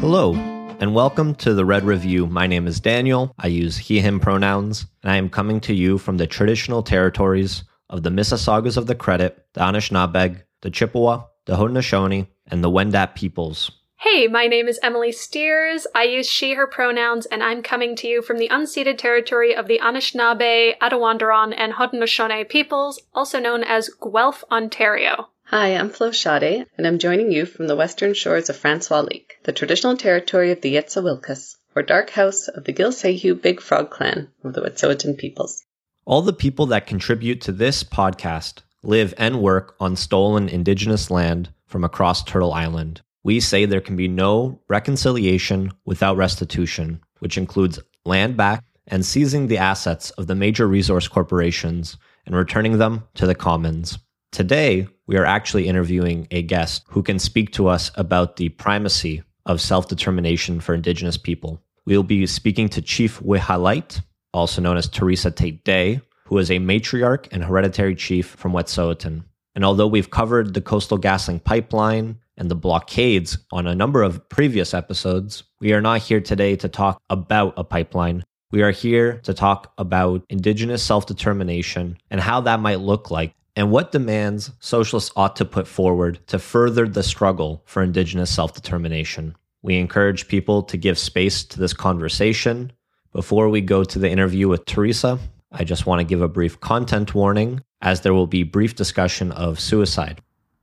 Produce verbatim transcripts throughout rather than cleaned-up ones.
Hello, and welcome to the Red Review. My name is Daniel. I use he, him pronouns, and I am coming to you from the traditional territories of the Mississaugas of the Credit, the Anishinaabeg, the Chippewa, the Haudenosaunee, and the Wendat peoples. Hey, my name is Emily Steers. I use she, her pronouns, and I'm coming to you from the unceded territory of the Anishinaabe, Attawandaron, and Haudenosaunee peoples, also known as Guelph, Ontario. Hi, I'm Flo Sade, and I'm joining you from the western shores of Francois Lake, the traditional territory of the Yetsawilkas, or Dark House of the Gilsayhu Big Frog Clan of the Wet'suwet'en peoples. All the people that contribute to this podcast live and work on stolen Indigenous land from across Turtle Island. We say there can be no reconciliation without restitution, which includes land back and seizing the assets of the major resource corporations and returning them to the commons. Today, we are actually interviewing a guest who can speak to us about the primacy of self-determination for Indigenous people. We will be speaking to Chief Wihalait, also known as Teresa Tate Day, who is a matriarch and hereditary chief from Wet'suwet'en. And although we've covered the Coastal GasLink pipeline and the blockades on a number of previous episodes, we are not here today to talk about a pipeline. We are here to talk about Indigenous self-determination and how that might look like, and what demands socialists ought to put forward to further the struggle for Indigenous self-determination. We encourage people to give space to this conversation. Before we go to the interview with Teresa, I just want to give a brief content warning, as there will be brief discussion of suicide.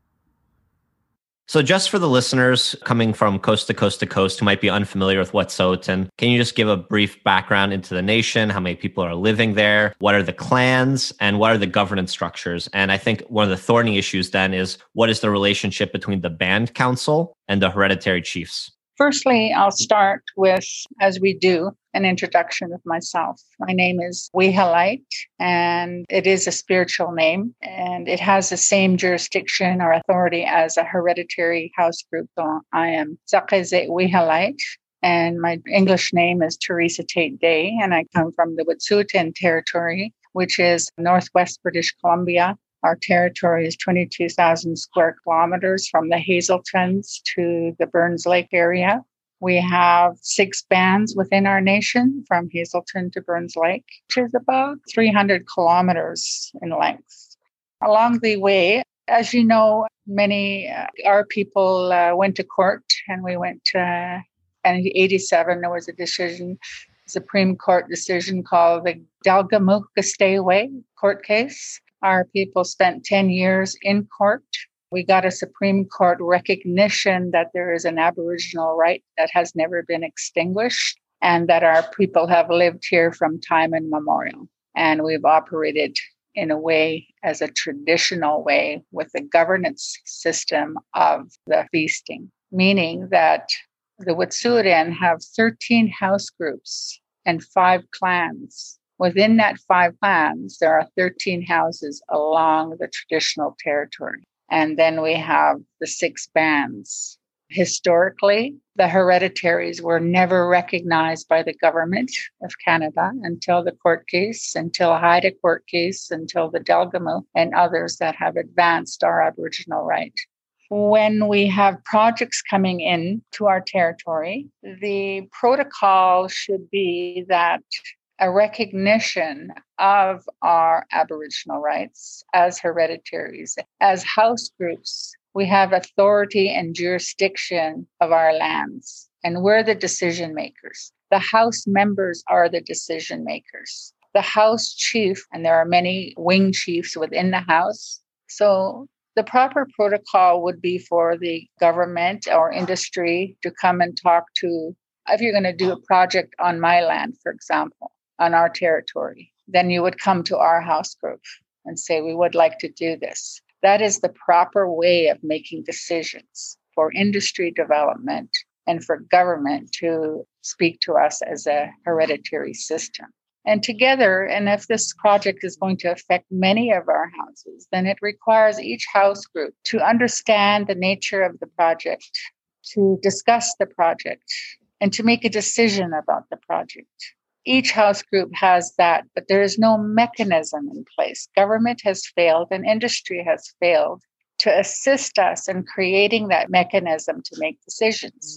So just for the listeners coming from coast to coast to coast who might be unfamiliar with Wet'suwet'en, can you just give a brief background into the nation, how many people are living there, what are the clans, and what are the governance structures? And I think one of the thorny issues then is, what is the relationship between the band council and the hereditary chiefs? Firstly, I'll start with, as we do, an introduction of myself. My name is Wihalait, and it is a spiritual name, and it has the same jurisdiction or authority as a hereditary house group. So I am Zakeze Wihalait, and my English name is Teresa Tate Day, and I come from the Wet'suwet'en territory, which is northwest British Columbia. Our territory is twenty-two thousand square kilometers from the Hazeltons to the Burns Lake area. We have six bands within our nation from Hazelton to Burns Lake, which is about three hundred kilometers in length. Along the way, as you know, many uh, our people uh, went to court, and we went to, uh, and in eighty-seven, there was a decision, Supreme Court decision called the Delgamuukw-Gisdaywa court case. Our people spent ten years in court. We got a Supreme Court recognition that there is an Aboriginal right that has never been extinguished, and that our people have lived here from time immemorial. And we've operated in a way as a traditional way with the governance system of the feasting, meaning that the Wet'suwet'en have thirteen house groups and five clans. Within that five clans, there are thirteen houses along the traditional territory. And then we have the six bands. Historically, the hereditaries were never recognized by the government of Canada until the court case, until Haida court case, until the Delgamu and others that have advanced our Aboriginal right. When we have projects coming in to our territory, the protocol should be that a recognition of our Aboriginal rights as hereditaries, as house groups. We have authority and jurisdiction of our lands, and we're the decision makers. The house members are the decision makers. The house chief, and there are many wing chiefs within the house. So the proper protocol would be for the government or industry to come and talk to, if you're going to do a project on my land, for example, on our territory, then you would come to our house group and say, we would like to do this. That is the proper way of making decisions for industry development and for government to speak to us as a hereditary system. And together, and if this project is going to affect many of our houses, then it requires each house group to understand the nature of the project, to discuss the project, and to make a decision about the project. Each house group has that, but there is no mechanism in place. Government has failed and industry has failed to assist us in creating that mechanism to make decisions.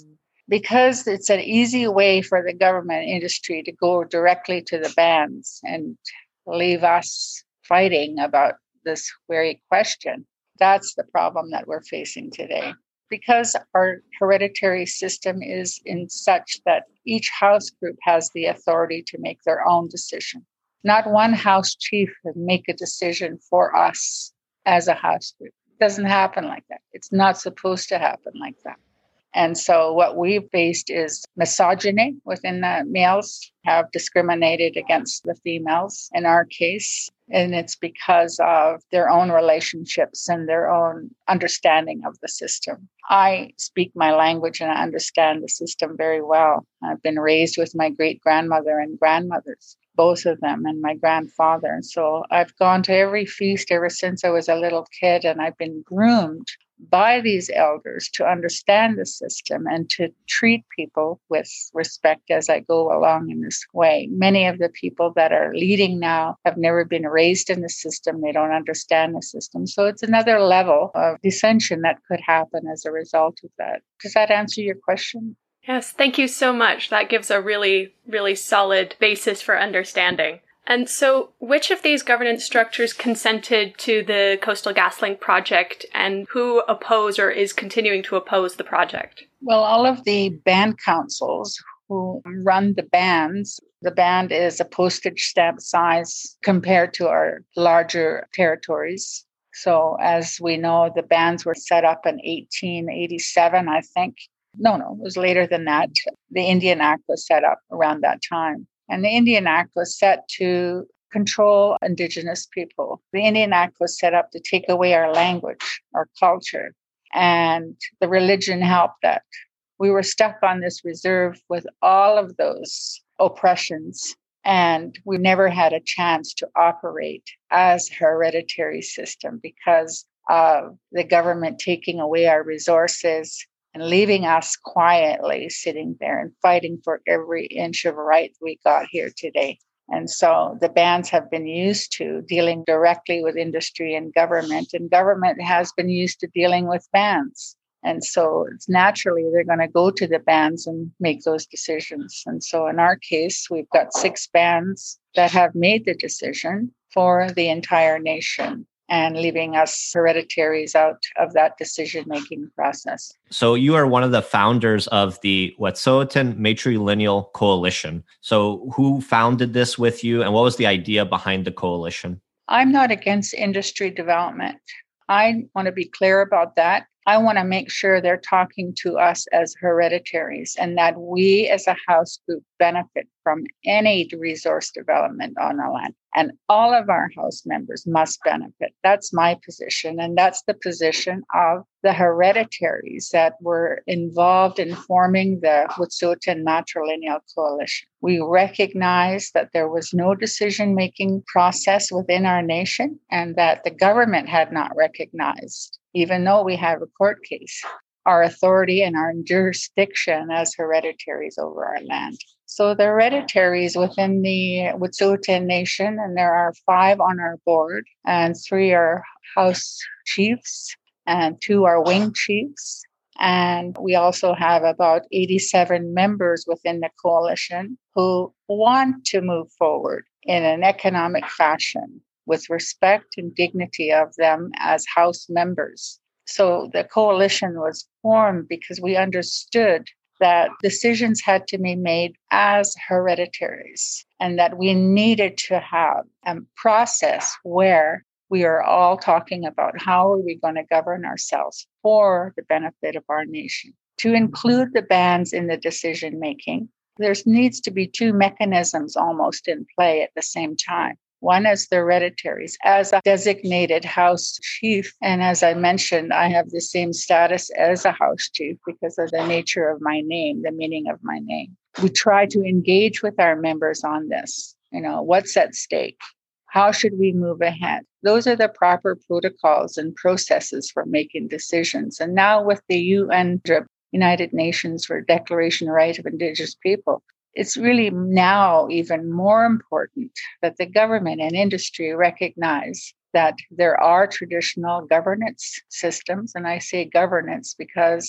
because it's an easy way for the government industry to go directly to the bands and leave us fighting about this very question. That's the problem that we're facing today. Because our hereditary system is in such that each house group has the authority to make their own decision. Not one house chief can make a decision for us as a house group. It doesn't happen like that. It's not supposed to happen like that. And so what we've faced is misogyny within the males, have discriminated against the females in our case. And it's because of their own relationships and their own understanding of the system. I speak my language and I understand the system very well. I've been raised with my great-grandmother and grandmothers, both of them, and my grandfather. And so I've gone to every feast ever since I was a little kid, and I've been groomed by these elders to understand the system and to treat people with respect as I go along in this way. Many of the people that are leading now have never been raised in the system. They don't understand the system. So it's another level of dissension that could happen as a result of that. Does that answer your question? Yes, thank you so much. That gives a really, really solid basis for understanding. And so which of these governance structures consented to the Coastal GasLink project, and who oppose or is continuing to oppose the project? Well, all of the band councils who run the bands, the band is a postage stamp size compared to our larger territories. So as we know, the bands were set up in eighteen eighty-seven, I think. No, no, it was later than that. The Indian Act was set up around that time. And the Indian Act was set to control Indigenous people. The Indian Act was set up to take away our language, our culture, and the religion helped that. We were stuck on this reserve with all of those oppressions, and we never had a chance to operate as a hereditary system because of the government taking away our resources and leaving us quietly sitting there and fighting for every inch of right we got here today. And so the bands have been used to dealing directly with industry and government, and government has been used to dealing with bands. And so it's naturally they're going to go to the bands and make those decisions. And so in our case, we've got six bands that have made the decision for the entire nation, and leaving us hereditaries out of that decision-making process. So you are one of the founders of the Wet'suwet'en Matrilineal Coalition. So who founded this with you, and what was the idea behind the coalition? I'm not against industry development. I want to be clear about that. I want to make sure they're talking to us as hereditaries and that we as a house group benefit from any resource development on our land. And all of our house members must benefit. That's my position. And that's the position of the hereditaries that were involved in forming the Wet'suwet'en Matrilineal Coalition. We recognize that there was no decision-making process within our nation and that the government had not recognized, even though we have a court case, our authority and our jurisdiction as hereditaries over our land. So the hereditaries within the Wet'suwet'en Nation, and there are five on our board, and three are house chiefs, and two are wing chiefs. And we also have about eighty-seven members within the coalition who want to move forward in an economic fashion with respect and dignity of them as house members. So the coalition was formed because we understood that decisions had to be made as hereditaries and that we needed to have a process where we are all talking about how are we going to govern ourselves for the benefit of our nation. To include the bands in the decision making, there needs to be two mechanisms almost in play at the same time. One is the hereditaries as a designated house chief. And as I mentioned, I have the same status as a house chief because of the nature of my name, the meaning of my name. We try to engage with our members on this. You know, what's at stake? How should we move ahead? Those are the proper protocols and processes for making decisions. And now with the U N, United Nations for Declaration of the Rights of Indigenous People, it's really now even more important that the government and industry recognize that there are traditional governance systems. And I say governance because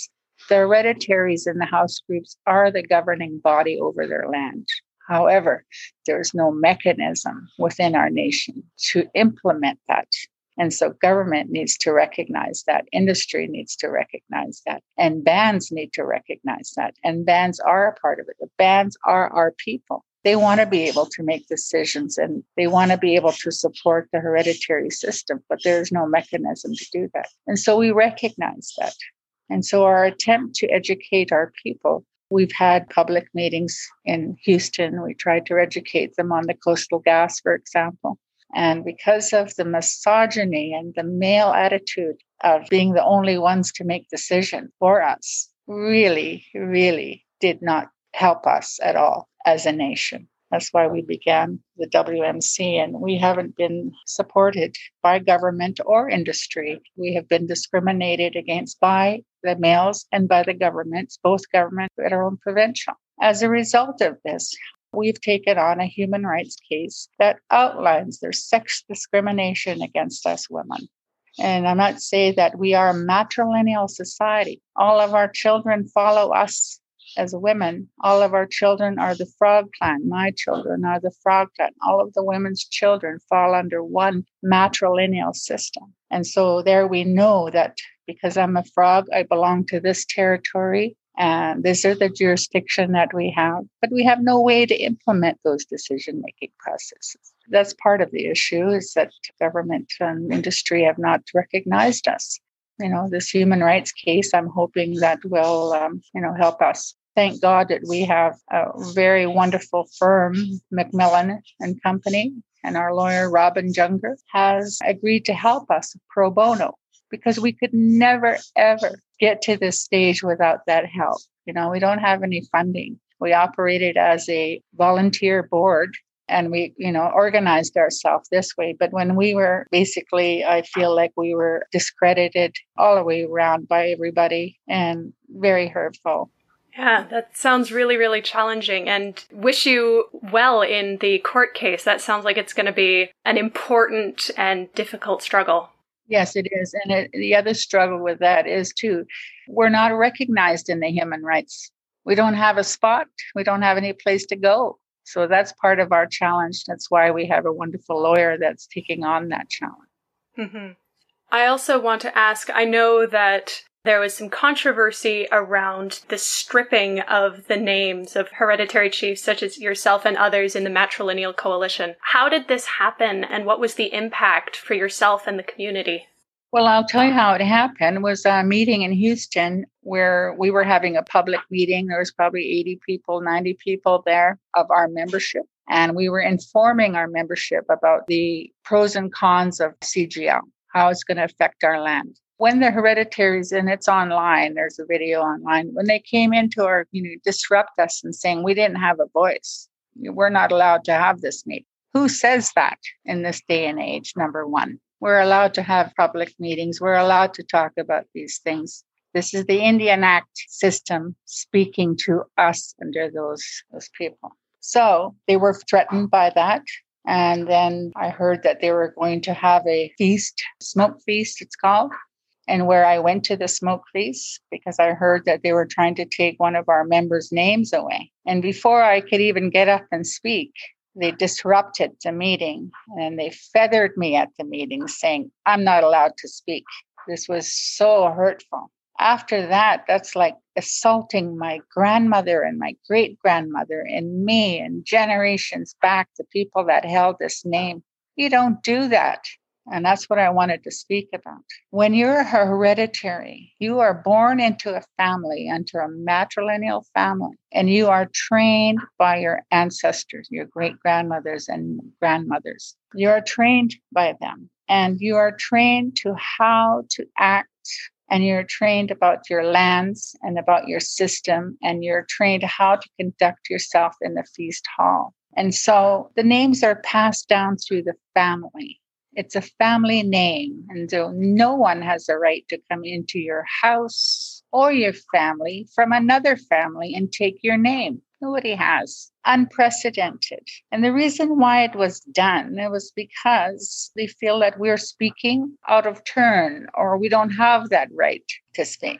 The hereditaries in the house groups are the governing body over their land. However, there's no mechanism within our nation to implement that. And so government needs to recognize that. Industry needs to recognize that. And bands need to recognize that. And bands are a part of it. The bands are our people. They want to be able to make decisions and they want to be able to support the hereditary system, but there's no mechanism to do that. And so we recognize that. And so our attempt to educate our people, we've had public meetings in Houston. We tried to educate them on the Coastal Gas, for example. And because of the misogyny and the male attitude of being the only ones to make decisions for us, really, really did not help us at all as a nation. That's why we began the W M C, and we haven't been supported by government or industry. We have been discriminated against by the males and by the governments, both government, federal, and provincial. As a result of this, we've taken on a human rights case that outlines their sex discrimination against us women. And I might say that we are a matrilineal society. All of our children follow us as women. All of our children are the Frog Clan. My children are the Frog Clan. All of the women's children fall under one matrilineal system. And so there we know that because I'm a frog, I belong to this territory. And this is the jurisdiction that we have, but we have no way to implement those decision-making processes. That's part of the issue, is that government and industry have not recognized us. You know, this human rights case, I'm hoping that will, um, you know, help us. Thank God that we have a very wonderful firm, McMillan and Company, and our lawyer, Robin Junger, has agreed to help us pro bono, because we could never, ever get to this stage without that help. You know, we don't have any funding. We operated as a volunteer board and we, you know, organized ourselves this way. But when we were basically, I feel like we were discredited all the way around by everybody and very hurtful. Yeah, that sounds really, really challenging, and wish you well in the court case. That sounds like it's going to be an important and difficult struggle. Yes, it is. And it, the other struggle with that is, too, we're not recognized in the human rights. We don't have a spot. We don't have any place to go. So that's part of our challenge. That's why we have a wonderful lawyer that's taking on that challenge. Mm-hmm. I also want to ask, I know that there was some controversy around the stripping of the names of hereditary chiefs such as yourself and others in the matrilineal coalition. How did this happen, and what was the impact for yourself and the community? Well, I'll tell you how it happened. It was a meeting in Houston where we were having a public meeting. There was probably eighty people, ninety people there of our membership. And we were informing our membership about the pros and cons of C G L, how it's going to affect our land. When the hereditaries, and it's online, there's a video online, when they came into our, you know, disrupt us and saying we didn't have a voice, we're not allowed to have this meeting. Who says that in this day and age, number one? We're allowed to have public meetings. We're allowed to talk about these things. This is the Indian Act system speaking to us under those, those people. So they were threatened by that. And then I heard that they were going to have a feast, smoke feast, it's called. And where I went to the smoke feast, because I heard that they were trying to take one of our members' names away. And before I could even get up and speak, they disrupted the meeting and they feathered me at the meeting saying, I'm not allowed to speak. This was so hurtful. After that, that's like assaulting my grandmother and my great-grandmother and me and generations back, the people that held this name. You don't do that. And that's what I wanted to speak about. When you're hereditary, you are born into a family, into a matrilineal family, and you are trained by your ancestors, your great-grandmothers and grandmothers. You are trained by them, and you are trained to how to act, and you're trained about your lands and about your system, and you're trained how to conduct yourself in the feast hall. And so the names are passed down through the family. It's a family name, and so no one has a right to come into your house or your family from another family and take your name. Nobody has. Unprecedented. And the reason why it was done, it was because they feel that we're speaking out of turn or we don't have that right to speak.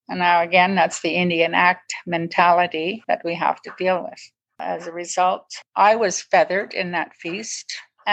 And now, again, that's the Indian Act mentality that we have to deal with. As a result, I was feathered in that feast.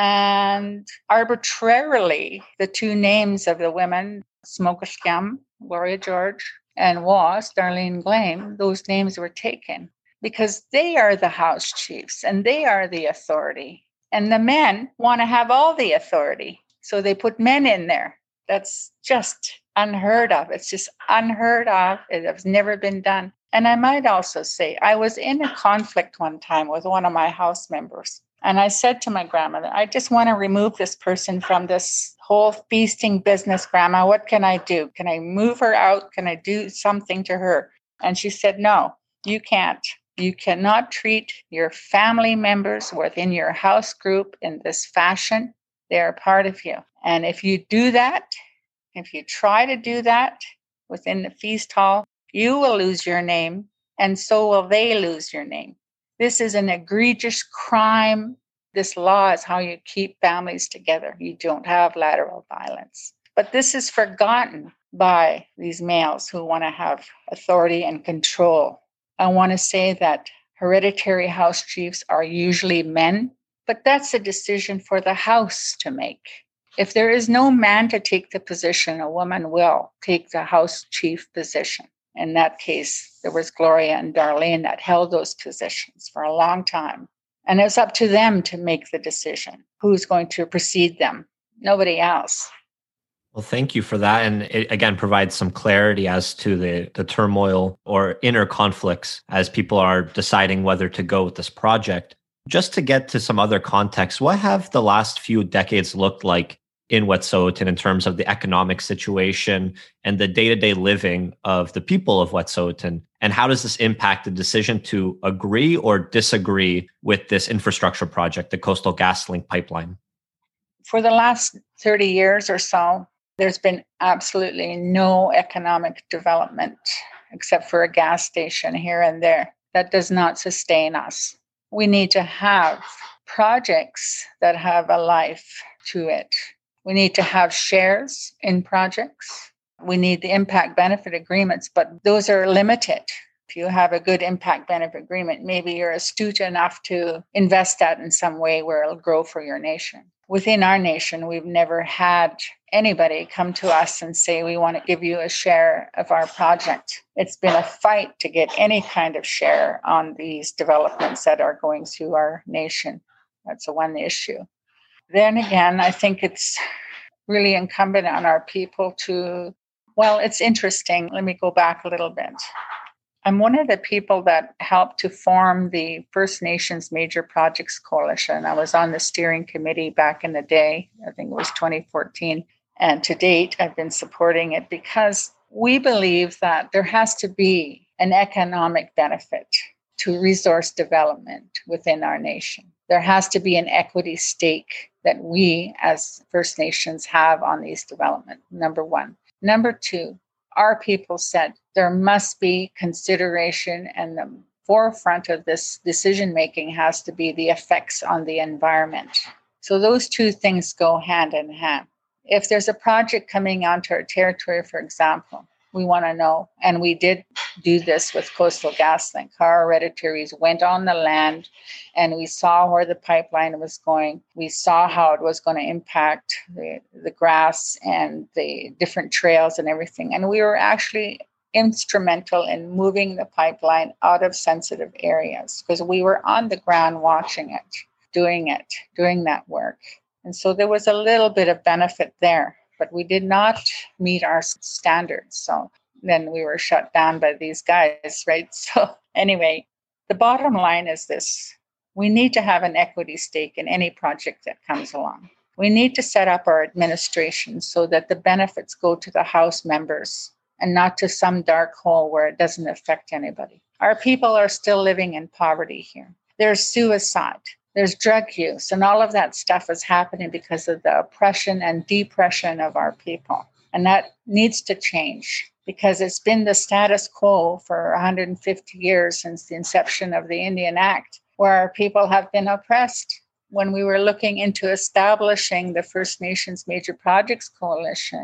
And arbitrarily, the two names of the women, Smokescam, Gloria George, and Was, Darlene Glame, those names were taken because they are the house chiefs and they are the authority. And the men want to have all the authority. So they put men in there. That's just unheard of. It's just unheard of. It has never been done. And I might also say, I was in a conflict one time with one of my house members. And I said to my grandmother, I just want to remove this person from this whole feasting business, Grandma. What can I do? Can I move her out? Can I do something to her? And she said, no, you can't. You cannot treat your family members within your house group in this fashion. They are part of you. And if you do that, if you try to do that within the feast hall, you will lose your name, and so will they lose your name. This is an egregious crime. This law is how you keep families together. You don't have lateral violence. But this is forgotten by these males who want to have authority and control. I want to say that hereditary house chiefs are usually men, but that's a decision for the house to make. If there is no man to take the position, a woman will take the house chief position. In that case, there was Gloria and Darlene that held those positions for a long time. And it's up to them to make the decision. Who's going to precede them? Nobody else. Well, thank you for that. And it, again, provides some clarity as to the, the turmoil or inner conflicts as people are deciding whether to go with this project. Just to get to some other context, what have the last few decades looked like in Wet'suwet'en in terms of the economic situation and the day-to-day living of the people of Wet'suwet'en? And how does this impact the decision to agree or disagree with this infrastructure project, the Coastal GasLink pipeline? For the last thirty years or so, there's been absolutely no economic development except for a gas station here and there. That does not sustain us. We need to have projects that have a life to it. We need to have shares in projects. We need the impact benefit agreements, but those are limited. If you have a good impact benefit agreement, maybe you're astute enough to invest that in some way where it'll grow for your nation. Within our nation, we've never had anybody come to us and say, we want to give you a share of our project. It's been a fight to get any kind of share on these developments that are going through our nation. That's the one issue. Then again, I think it's really incumbent on our people to, well, it's interesting. Let me go back a little bit. I'm one of the people that helped to form the First Nations Major Projects Coalition. I was on the steering committee back in the day. I think it was twenty fourteen. And to date, I've been supporting it because we believe that there has to be an economic benefit to resource development within our nation. There has to be an equity stake that we as First Nations have on these development, number one. Number two, our people said there must be consideration, and the forefront of this decision-making has to be the effects on the environment. So those two things go hand in hand. If there's a project coming onto our territory, for example, we want to know, and we did do this with Coastal GasLink. Our hereditaries went on the land and we saw where the pipeline was going. We saw how it was going to impact the, the grass and the different trails and everything. And we were actually instrumental in moving the pipeline out of sensitive areas because we were on the ground watching it, doing it, doing that work. And so there was a little bit of benefit there. But we did not meet our standards. So then we were shut down by these guys, right? So anyway, the bottom line is this. We need to have an equity stake in any project that comes along. We need to set up our administration so that the benefits go to the House members and not to some dark hole where it doesn't affect anybody. Our people are still living in poverty here. There's suicide. There's drug use, and all of that stuff is happening because of the oppression and depression of our people. And that needs to change because it's been the status quo for one hundred fifty years since the inception of the Indian Act, where our people have been oppressed. When we were looking into establishing the First Nations Major Projects Coalition,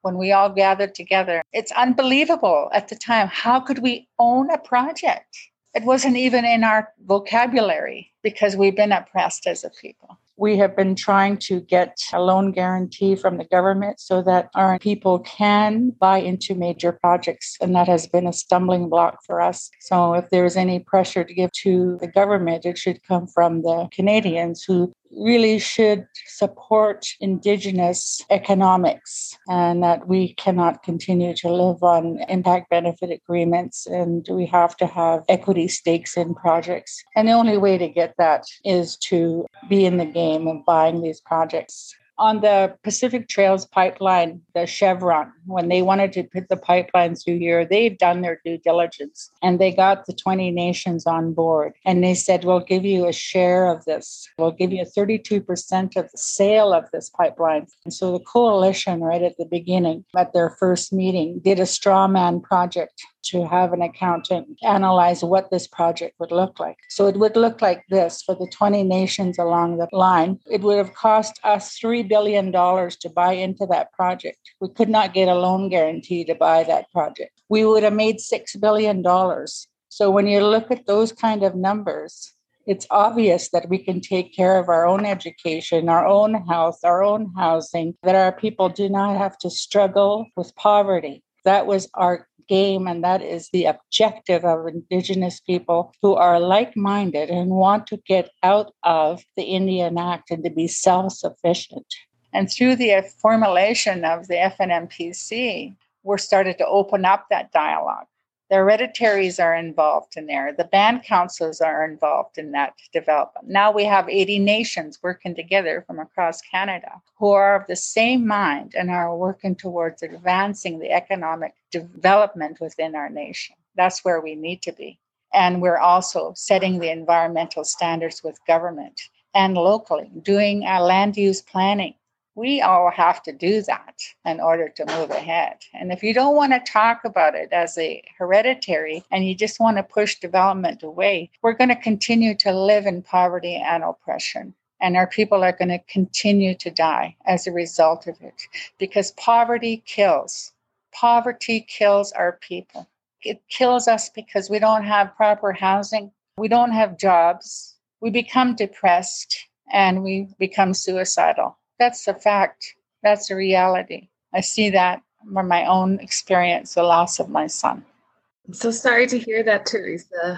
when we all gathered together. It's unbelievable at the time. How could we own a project? It wasn't even in our vocabulary because we've been oppressed as a people. We have been trying to get a loan guarantee from the government so that our people can buy into major projects. And that has been a stumbling block for us. So if there's any pressure to give to the government, it should come from the Canadians who really should support Indigenous economics, and that we cannot continue to live on impact benefit agreements, and we have to have equity stakes in projects. And the only way to get that is to be in the game of buying these projects. On the Pacific Trails pipeline, the Chevron, when they wanted to put the pipeline through here, they've done their due diligence and they got the twenty nations on board. And they said, we'll give you a share of this. We'll give you thirty-two percent of the sale of this pipeline. And so the coalition, right at the beginning, at their first meeting, did a straw man project to have an accountant analyze what this project would look like. So it would look like this for the twenty nations along the line. It would have cost us three billion dollars to buy into that project. We could not get a loan guarantee to buy that project. We would have made six billion dollars. So when you look at those kind of numbers, it's obvious that we can take care of our own education, our own health, our own housing, that our people do not have to struggle with poverty. That was our game, and that is the objective of Indigenous people who are like-minded and want to get out of the Indian Act and to be self-sufficient. And through the formulation of the F N M P C, we're started to open up that dialogue. The hereditaries are involved in there. The band councils are involved in that development. Now we have eighty nations working together from across Canada who are of the same mind and are working towards advancing the economic development within our nation. That's where we need to be. And we're also setting the environmental standards with government and locally, doing our land use planning. We all have to do that in order to move ahead. And if you don't want to talk about it as a hereditary and you just want to push development away, we're going to continue to live in poverty and oppression. And our people are going to continue to die as a result of it. Because poverty kills. Poverty kills our people. It kills us because we don't have proper housing. We don't have jobs. We become depressed and we become suicidal. That's a fact. That's a reality. I see that from my own experience, the loss of my son. I'm so sorry to hear that, Teresa.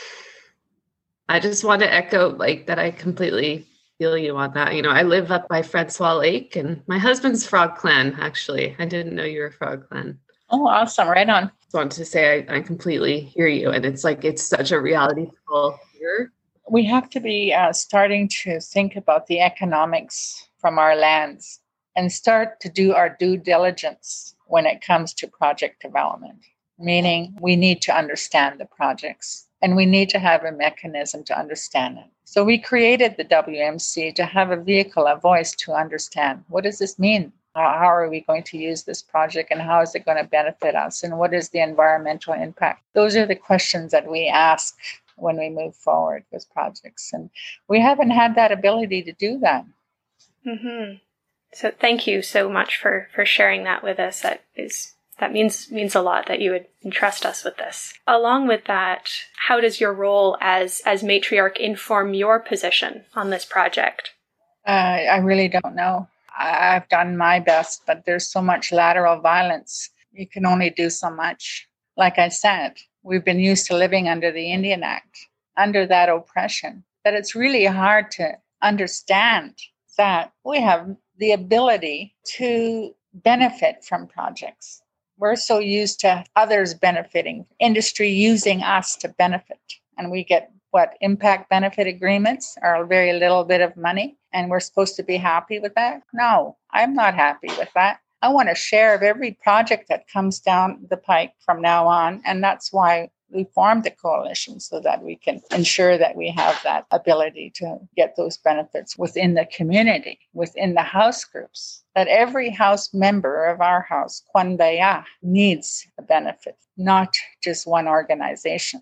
I just want to echo like that. I completely feel you on that. You know, I live up by Francois Lake and my husband's Frog Clan, actually. I didn't know you were Frog Clan. Oh, awesome. Right on. Just wanted to say I, I completely hear you. And it's like, it's such a reality full here. We have to be uh, starting to think about the economics from our lands and start to do our due diligence when it comes to project development, meaning we need to understand the projects and we need to have a mechanism to understand it. So we created the W M C to have a vehicle, a voice to understand what does this mean? How, how are we going to use this project and how is it going to benefit us? And what is the environmental impact? Those are the questions that we ask when we move forward with projects. And we haven't had that ability to do that. Mm-hmm. So thank you so much for, for sharing that with us. That is that means means a lot that you would entrust us with this. Along with that, how does your role as as matriarch inform your position on this project? Uh, I really don't know. I, I've done my best, but there's so much lateral violence. You can only do so much. Like I said, we've been used to living under the Indian Act, under that oppression, that it's really hard to understand that we have the ability to benefit from projects. We're so used to others benefiting, industry using us to benefit. And we get, what, impact benefit agreements or a very little bit of money, and we're supposed to be happy with that? No, I'm not happy with that. I want a share of every project that comes down the pike from now on, and that's why we formed the coalition, so that we can ensure that we have that ability to get those benefits within the community, within the house groups, that every house member of our house, Kwan Baya, needs a benefit, not just one organization.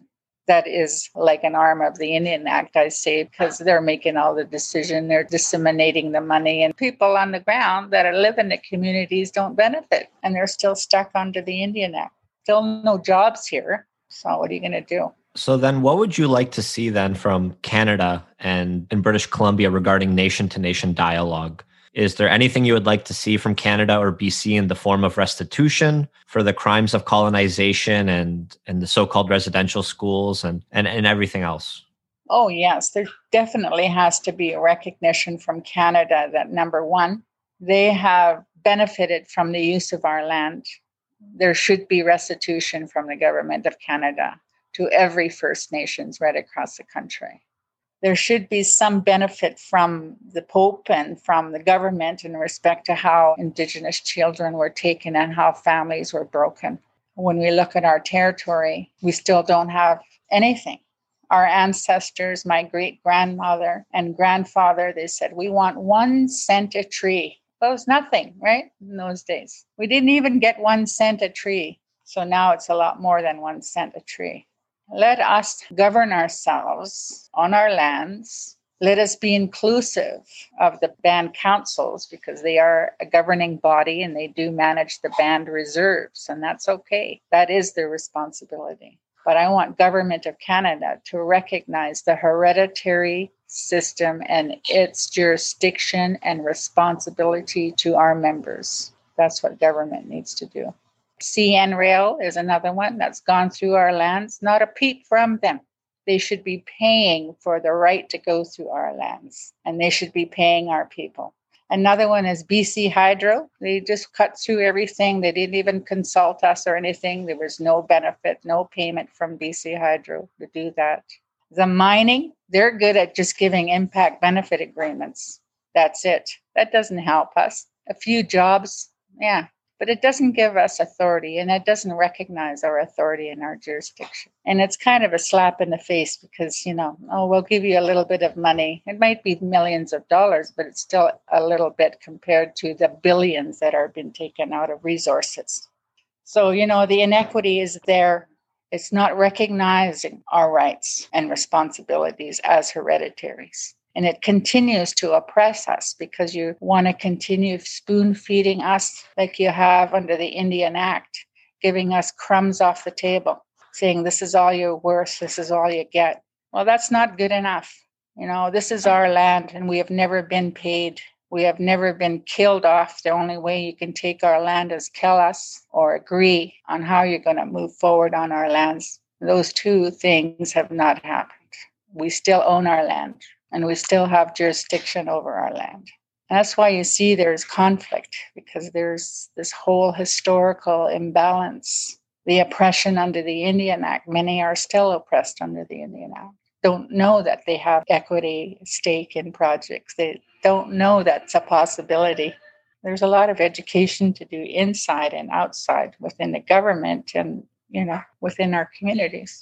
that is like an arm of the Indian Act, I say, because they're making all the decision, they're disseminating the money, and people on the ground that are living in the communities don't benefit, and they're still stuck under the Indian Act. Still no jobs here. So what are you going to do? So then what would you like to see then from Canada and in British Columbia regarding nation-to-nation dialogue? Is there anything you would like to see from Canada or B C in the form of restitution for the crimes of colonization and, and the so-called residential schools and, and, and everything else? Oh, yes. There definitely has to be a recognition from Canada that, number one, they have benefited from the use of our land. There should be restitution from the government of Canada to every First Nations right across the country. There should be some benefit from the Pope and from the government in respect to how Indigenous children were taken and how families were broken. When we look at our territory, we still don't have anything. Our ancestors, my great-grandmother and grandfather, they said, we want one cent a tree. Well, it was nothing, right, in those days. We didn't even get one cent a tree. So now it's a lot more than one cent a tree. Let us govern ourselves on our lands. Let us be inclusive of the band councils because they are a governing body and they do manage the band reserves, and that's okay. That is their responsibility. But I want Government of Canada to recognize the hereditary system and its jurisdiction and responsibility to our members. That's what government needs to do. C N Rail is another one that's gone through our lands, not a peep from them. They should be paying for the right to go through our lands, and they should be paying our people. Another one is B C Hydro. They just cut through everything. They didn't even consult us or anything. There was no benefit, no payment from B C Hydro to do that. The mining, they're good at just giving impact benefit agreements. That's it. That doesn't help us. A few jobs, yeah. But it doesn't give us authority, and it doesn't recognize our authority in our jurisdiction. And it's kind of a slap in the face because, you know, oh, we'll give you a little bit of money. It might be millions of dollars, but it's still a little bit compared to the billions that are being taken out of resources. So, you know, the inequity is there. It's not recognizing our rights and responsibilities as hereditaries. And it continues to oppress us because you want to continue spoon feeding us like you have under the Indian Act, giving us crumbs off the table, saying this is all you're worth, this is all you get. Well, that's not good enough. You know, this is our land and we have never been paid. We have never been killed off. The only way you can take our land is kill us or agree on how you're going to move forward on our lands. Those two things have not happened. We still own our land. And we still have jurisdiction over our land. And that's why you see there's conflict, because there's this whole historical imbalance. The oppression under the Indian Act, many are still oppressed under the Indian Act, don't know that they have equity stake in projects. They don't know that's a possibility. There's a lot of education to do inside and outside within the government and, you know, within our communities.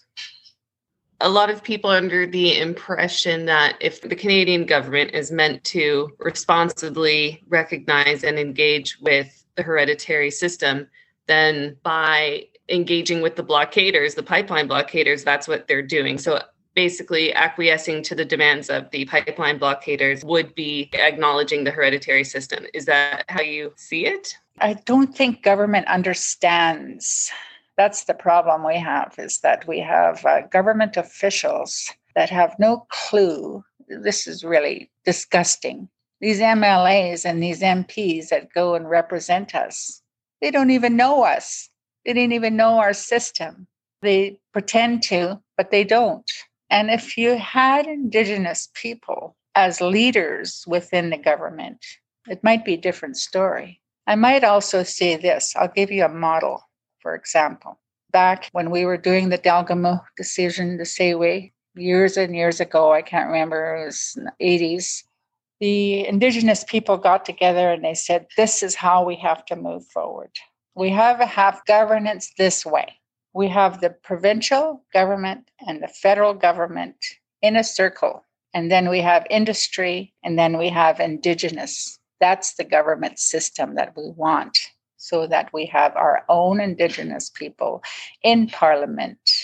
A lot of people are under the impression that if the Canadian government is meant to responsibly recognize and engage with the hereditary system, then by engaging with the blockaders, the pipeline blockaders, that's what they're doing. So basically acquiescing to the demands of the pipeline blockaders would be acknowledging the hereditary system. Is that how you see it? I don't think government understands. That's the problem we have, is that we have uh, government officials that have no clue. This is really disgusting. These M L As and these M Ps that go and represent us, they don't even know us. They didn't even know our system. They pretend to, but they don't. And if you had Indigenous people as leaders within the government, it might be a different story. I might also say this. I'll give you a model. For example, back when we were doing the Delgamuukw decision, the Tsewee, years and years ago, I can't remember, it was in the eighties, the Indigenous people got together and they said, this is how we have to move forward. We have to have governance this way. We have the provincial government and the federal government in a circle, and then we have industry, and then we have Indigenous. That's the government system that we want, so that we have our own Indigenous people in Parliament,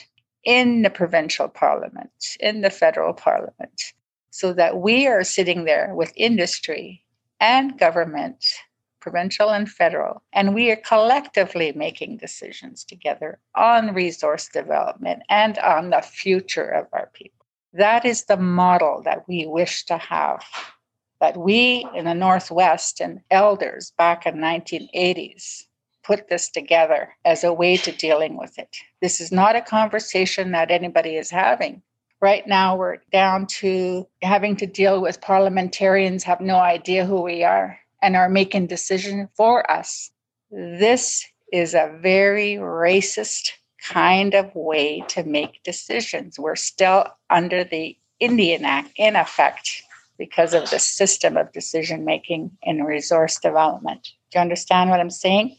in the provincial parliament, in the federal parliament, so that we are sitting there with industry and government, provincial and federal, and we are collectively making decisions together on resource development and on the future of our people. That is the model that we wish to have, that we in the Northwest and elders back in nineteen eighties put this together as a way to dealing with it. This is not a conversation that anybody is having. Right now, we're down to having to deal with parliamentarians have no idea who we are and are making decisions for us. This is a very racist kind of way to make decisions. We're still under the Indian Act in effect because of the system of decision-making in resource development. Do you understand what I'm saying?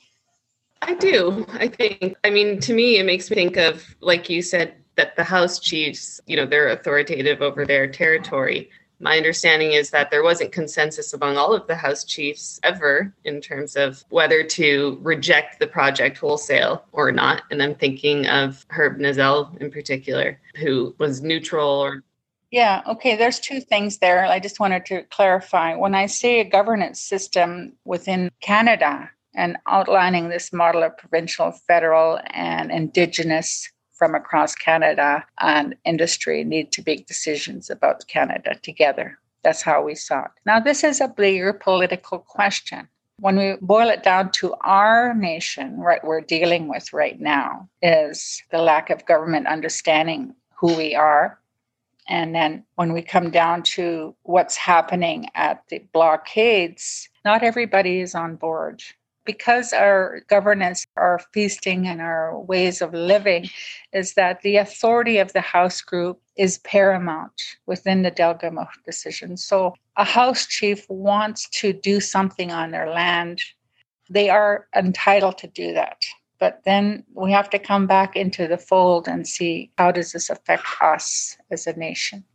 I do. I think, I mean, to me, it makes me think of, like you said, that the House chiefs, you know, they're authoritative over their territory. My understanding is that there wasn't consensus among all of the House chiefs ever in terms of whether to reject the project wholesale or not. And I'm thinking of Herb Nazell in particular, who was neutral or Yeah, okay, there's two things there. I just wanted to clarify. When I say a governance system within Canada and outlining this model of provincial, federal, and Indigenous from across Canada and industry need to make decisions about Canada together. That's how we saw it. Now, this is a bigger political question. When we boil it down to our nation, what we're dealing with right now is the lack of government understanding who we are. And then when we come down to what's happening at the blockades, not everybody is on board. Because our governance, our feasting, and our ways of living is that the authority of the House group is paramount within the Delgamuukw decision. So a House chief wants to do something on their land. They are entitled to do that. But then we have to come back into the fold and see how does this affect us as a nation.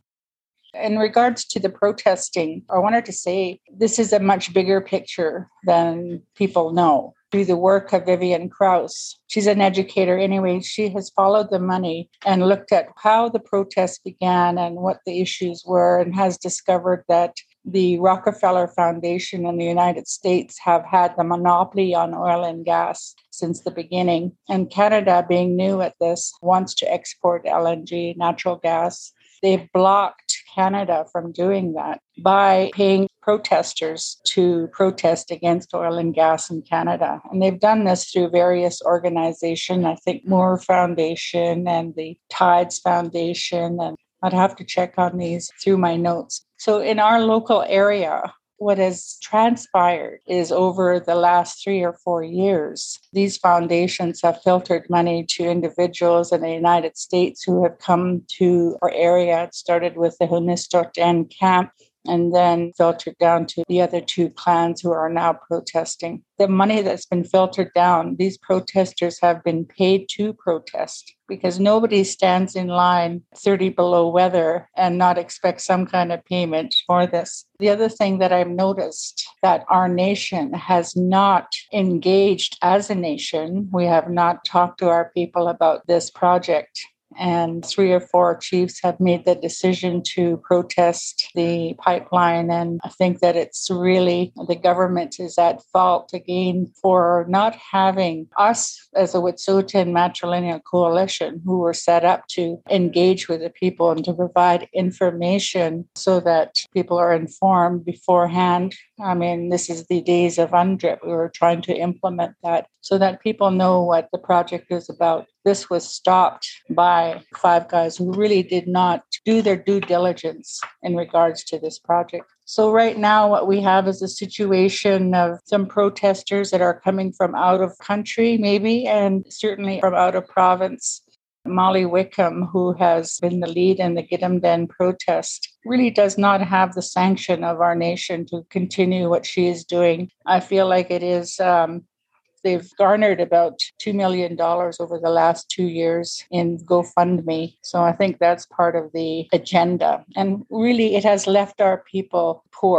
In regards to the protesting, I wanted to say this is a much bigger picture than people know. Through the work of Vivian Krause, she's an educator anyway, she has followed the money and looked at how the protests began and what the issues were, and has discovered that the Rockefeller Foundation in the United States have had the monopoly on oil and gas since the beginning. And Canada, being new at this, wants to export L N G, natural gas. They've blocked Canada from doing that by paying protesters to protest against oil and gas in Canada. And they've done this through various organizations, I think Moore Foundation and the Tides Foundation. And I'd have to check on these through my notes. So in our local area, what has transpired is over the last three or four years, these foundations have filtered money to individuals in the United States who have come to our area. It started with the Hunistot camp and then filtered down to the other two clans who are now protesting. The money that's been filtered down, these protesters have been paid to protest because nobody stands in line thirty below weather and not expect some kind of payment for this. The other thing that I've noticed that our nation has not engaged as a nation. We have not talked to our people about this project. And three or four chiefs have made the decision to protest the pipeline. And I think that it's really the government is at fault again for not having us as a Wet'suwet'en Matrilineal Coalition, who were set up to engage with the people and to provide information so that people are informed beforehand. I mean, this is the days of UNDRIP. We were trying to implement that so that people know what the project is about. This was stopped by five guys who really did not do their due diligence in regards to this project. So right now what we have is a situation of some protesters that are coming from out of country maybe, and certainly from out of province. Molly Wickham, who has been the lead in the Gidimt'en protest, really does not have the sanction of our nation to continue what she is doing. I feel like it is... Um, They've garnered about two million dollars over the last two years in GoFundMe. So I think that's part of the agenda. And really, it has left our people poor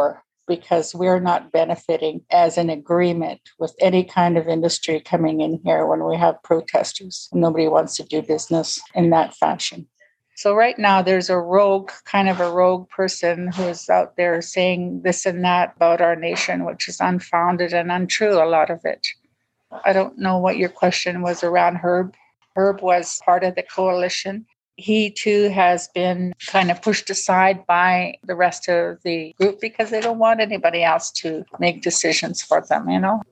because we're not benefiting as an agreement with any kind of industry coming in here when we have protesters. Nobody wants to do business in that fashion. So right now there's a rogue, kind of a rogue person who's out there saying this and that about our nation, which is unfounded and untrue, a lot of it. I don't know what your question was around Herb. Herb was part of the coalition. He too has been kind of pushed aside by the rest of the group because they don't want anybody else to make decisions for them, you know?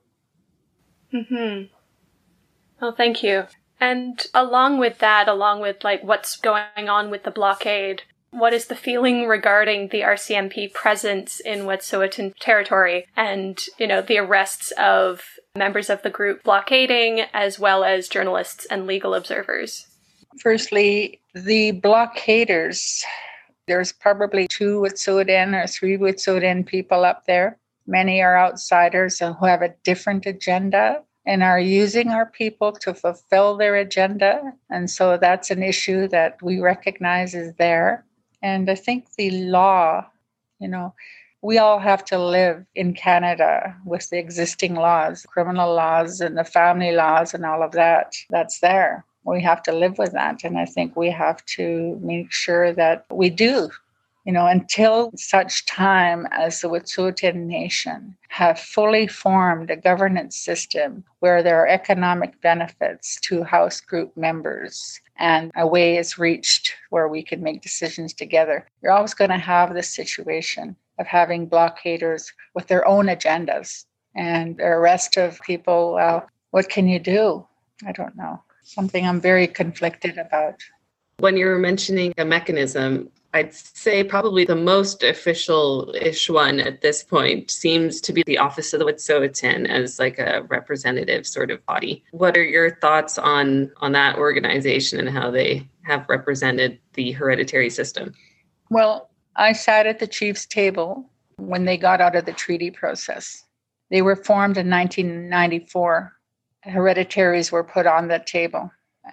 Mm-hmm. Well, thank you. And along with that, along with like what's going on with the blockade, what is the feeling regarding the R C M P presence in Wet'suwet'en territory and, you know, the arrests of members of the group blockading as well as journalists and legal observers? Firstly, the blockaders, there's probably two Wet'suwet'en or three Wet'suwet'en people up there. Many are outsiders who have a different agenda and are using our people to fulfill their agenda. And so that's an issue that we recognize is there. And I think the law, you know, we all have to live in Canada with the existing laws, criminal laws and the family laws and all of that. That's there. We have to live with that. And I think we have to make sure that we do, you know, until such time as the Wet'suwet'en Nation have fully formed a governance system where there are economic benefits to House group members and a way is reached where we can make decisions together. You're always going to have this situation of having blockaders with their own agendas and the arrest of people. Well, what can you do? I don't know. Something I'm very conflicted about. When you were mentioning a mechanism, I'd say probably the most official-ish one at this point seems to be the Office of the Wet'suwet'en as like a representative sort of body. What are your thoughts on, on that organization and how they have represented the hereditary system? Well, I sat at the chief's table when they got out of the treaty process. They were formed in nineteen ninety-four. Hereditaries were put on the table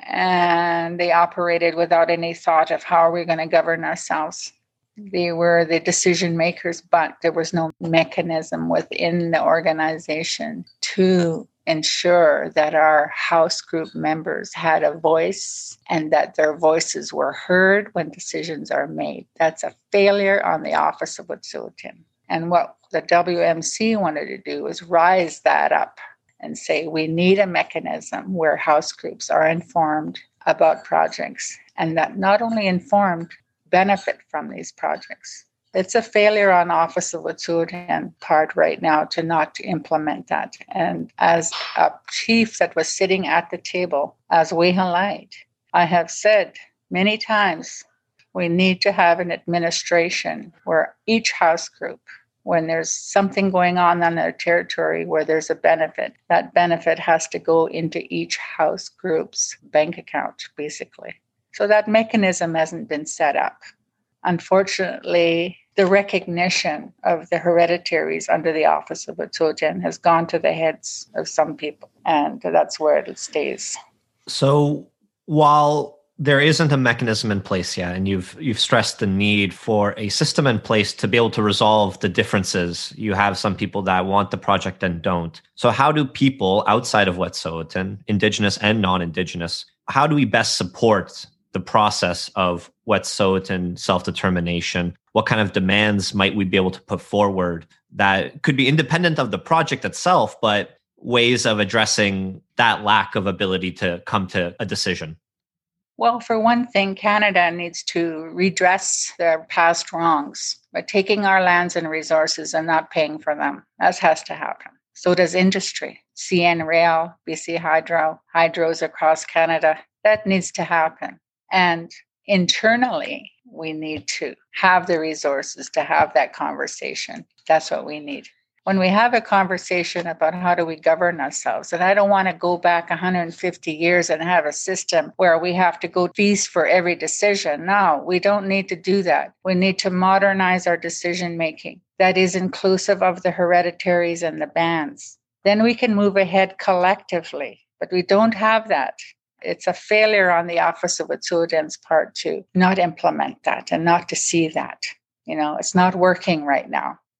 and they operated without any thought of how are we going to govern ourselves. They were the decision makers, but there was no mechanism within the organization to ensure that our House group members had a voice and that their voices were heard when decisions are made. That's a failure on the Office of Wet'suwet'en. And what the W M C wanted to do was rise that up and say we need a mechanism where House groups are informed about projects and that not only informed benefit from these projects. It's a failure on Office of Wet'suwet'en part right now to not implement that. And as a chief that was sitting at the table as Wehalite, I have said many times we need to have an administration where each House group, when there's something going on on their territory where there's a benefit, that benefit has to go into each House group's bank account, basically. So that mechanism hasn't been set up. Unfortunately, the recognition of the hereditaries under the Office of Wet'suwet'en has gone to the heads of some people, and that's where it stays. So while there isn't a mechanism in place yet, and you've you've stressed the need for a system in place to be able to resolve the differences. You have some people that want the project and don't. So how do people outside of Wet'suwet'en, Indigenous and non-Indigenous, how do we best support the process of Wet'suwet'en self-determination? What kind of demands might we be able to put forward that could be independent of the project itself, but ways of addressing that lack of ability to come to a decision? Well, for one thing, Canada needs to redress their past wrongs by taking our lands and resources and not paying for them. That has to happen. So does industry. C N Rail, B C Hydro, hydros across Canada. That needs to happen. And internally, we need to have the resources to have that conversation. That's what we need. When we have a conversation about how do we govern ourselves, and I don't want to go back one hundred fifty years and have a system where we have to go feast for every decision. No, we don't need to do that. We need to modernize our decision making. That is inclusive of the hereditaries and the bands. Then we can move ahead collectively, but we don't have that. It's a failure on the Office of Wet'suwet'en's part to not implement that and not to see that. You know, it's not working right now.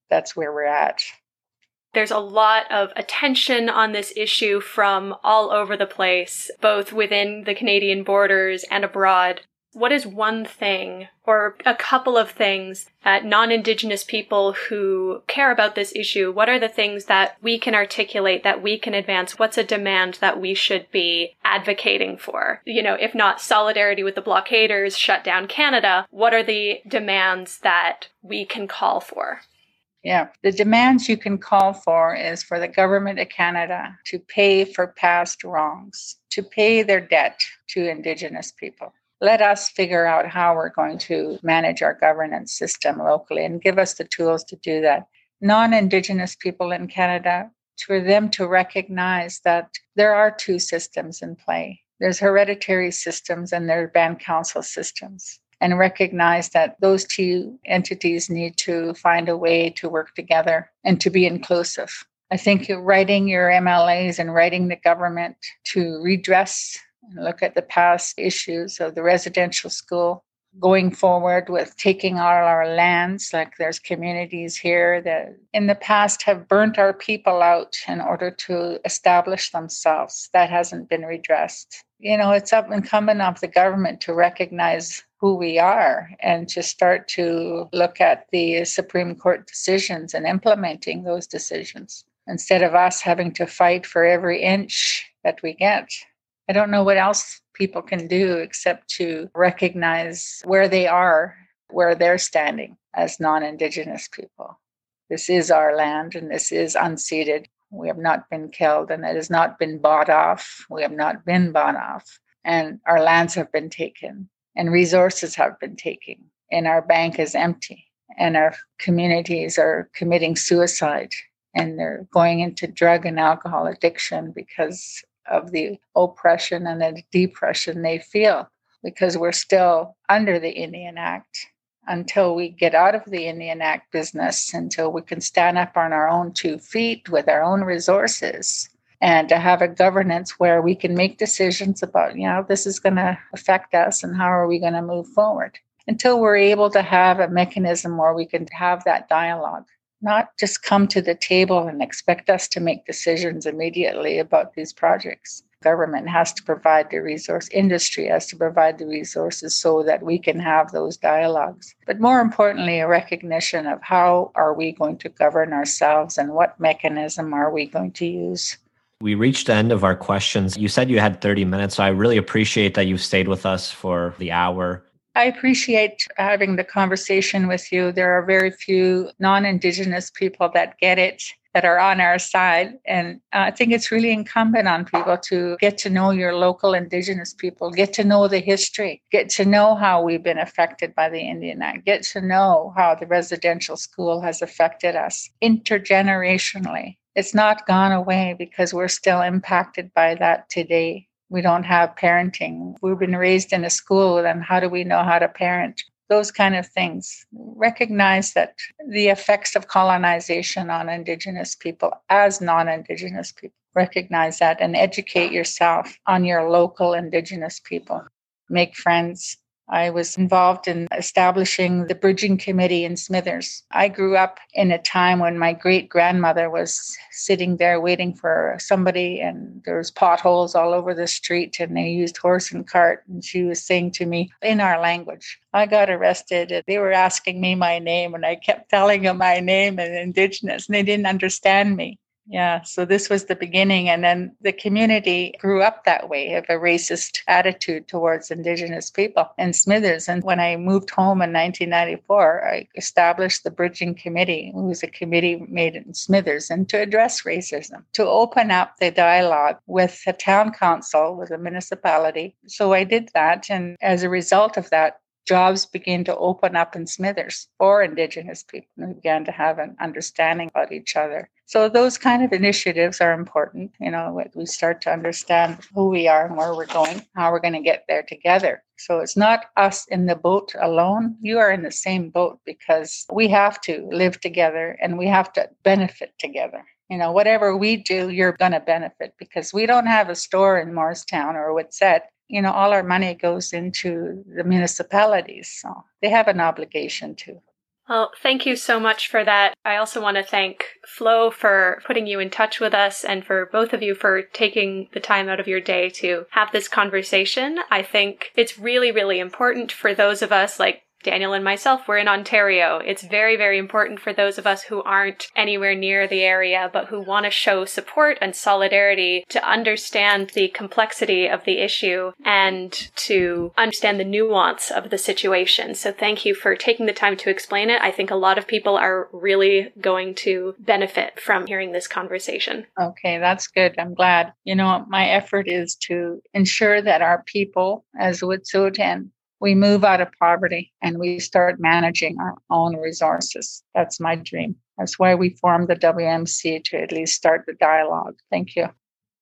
that's where we're at. There's a lot of attention on this issue from all over the place, both within the Canadian borders and abroad. What is one thing or a couple of things that non-Indigenous people who care about this issue, what are the things that we can articulate, that we can advance? What's a demand that we should be advocating for? You know, if not solidarity with the blockaders, shut down Canada, what are the demands that we can call for? Yeah, the demands you can call for is for the government of Canada to pay for past wrongs, to pay their debt to Indigenous people. Let us figure out how we're going to manage our governance system locally and give us the tools to do that. Non-Indigenous people in Canada, for them to recognize that there are two systems in play. There's hereditary systems and there are band council systems. And recognize that those two entities need to find a way to work together and to be inclusive. I think writing your M L As and writing the government to redress and look at the past issues of the residential school, going forward with taking all our lands, like there's communities here that in the past have burnt our people out in order to establish themselves. That hasn't been redressed. You know, it's up incumbent of the government to recognize who we are and to start to look at the Supreme Court decisions and implementing those decisions instead of us having to fight for every inch that we get. I don't know what else people can do except to recognize where they are, where they're standing as non-Indigenous people. This is our land and this is unceded. We have not been killed and it has not been bought off. We have not been bought off and our lands have been taken and resources have been taken and our bank is empty and our communities are committing suicide and they're going into drug and alcohol addiction because of the oppression and the depression they feel because we're still under the Indian Act. Until we get out of the Indian Act business, until we can stand up on our own two feet with our own resources and to have a governance where we can make decisions about, you know, this is going to affect us and how are we going to move forward. Until we're able to have a mechanism where we can have that dialogue, not just come to the table and expect us to make decisions immediately about these projects. Government has to provide the resource, industry has to provide the resources so that we can have those dialogues. But more importantly, a recognition of how are we going to govern ourselves and what mechanism are we going to use. We reached the end of our questions. You said you had thirty minutes, so I really appreciate that you've stayed with us for the hour. I appreciate having the conversation with you. There are very few non-Indigenous people that get it, that are on our side. And I think it's really incumbent on people to get to know your local Indigenous people, get to know the history, get to know how we've been affected by the Indian Act, get to know how the residential school has affected us intergenerationally. It's not gone away because we're still impacted by that today. We don't have parenting. We've been raised in a school, and how do we know how to parent? Those kind of things. Recognize that the effects of colonization on Indigenous people as non-Indigenous people. Recognize that and educate yourself on your local Indigenous people. Make friends. I was involved in establishing the Bridging Committee in Smithers. I grew up in a time when my great-grandmother was sitting there waiting for somebody, and there was potholes all over the street, and they used horse and cart, and she was saying to me in our language. I got arrested, and they were asking me my name, and I kept telling them my name in Indigenous, and they didn't understand me. Yeah, so this was the beginning. And then the community grew up that way, of a racist attitude towards Indigenous people in Smithers. And when I moved home in nineteen ninety-four, I established the Bridging Committee. It was a committee made in Smithers, and to address racism, to open up the dialogue with the town council, with the municipality. So I did that. And as a result of that, jobs began to open up in Smithers for Indigenous people who began to have an understanding about each other. So those kind of initiatives are important. You know, we start to understand who we are and where we're going, how we're going to get there together. So it's not us in the boat alone. You are in the same boat because we have to live together and we have to benefit together. You know, whatever we do, you're going to benefit because we don't have a store in Morristown or Whitsett. You know, all our money goes into the municipalities. So they have an obligation to. Well, thank you so much for that. I also want to thank Flo for putting you in touch with us and for both of you for taking the time out of your day to have this conversation. I think it's really, really important for those of us like Daniel and myself, we're in Ontario. It's very, very important for those of us who aren't anywhere near the area, but who want to show support and solidarity to understand the complexity of the issue and to understand the nuance of the situation. So thank you for taking the time to explain it. I think a lot of people are really going to benefit from hearing this conversation. Okay, that's good. I'm glad. You know, my effort is to ensure that our people, as Wet'suwet'en, we move out of poverty and we start managing our own resources. That's my dream. That's why we formed the W M C, to at least start the dialogue. Thank you.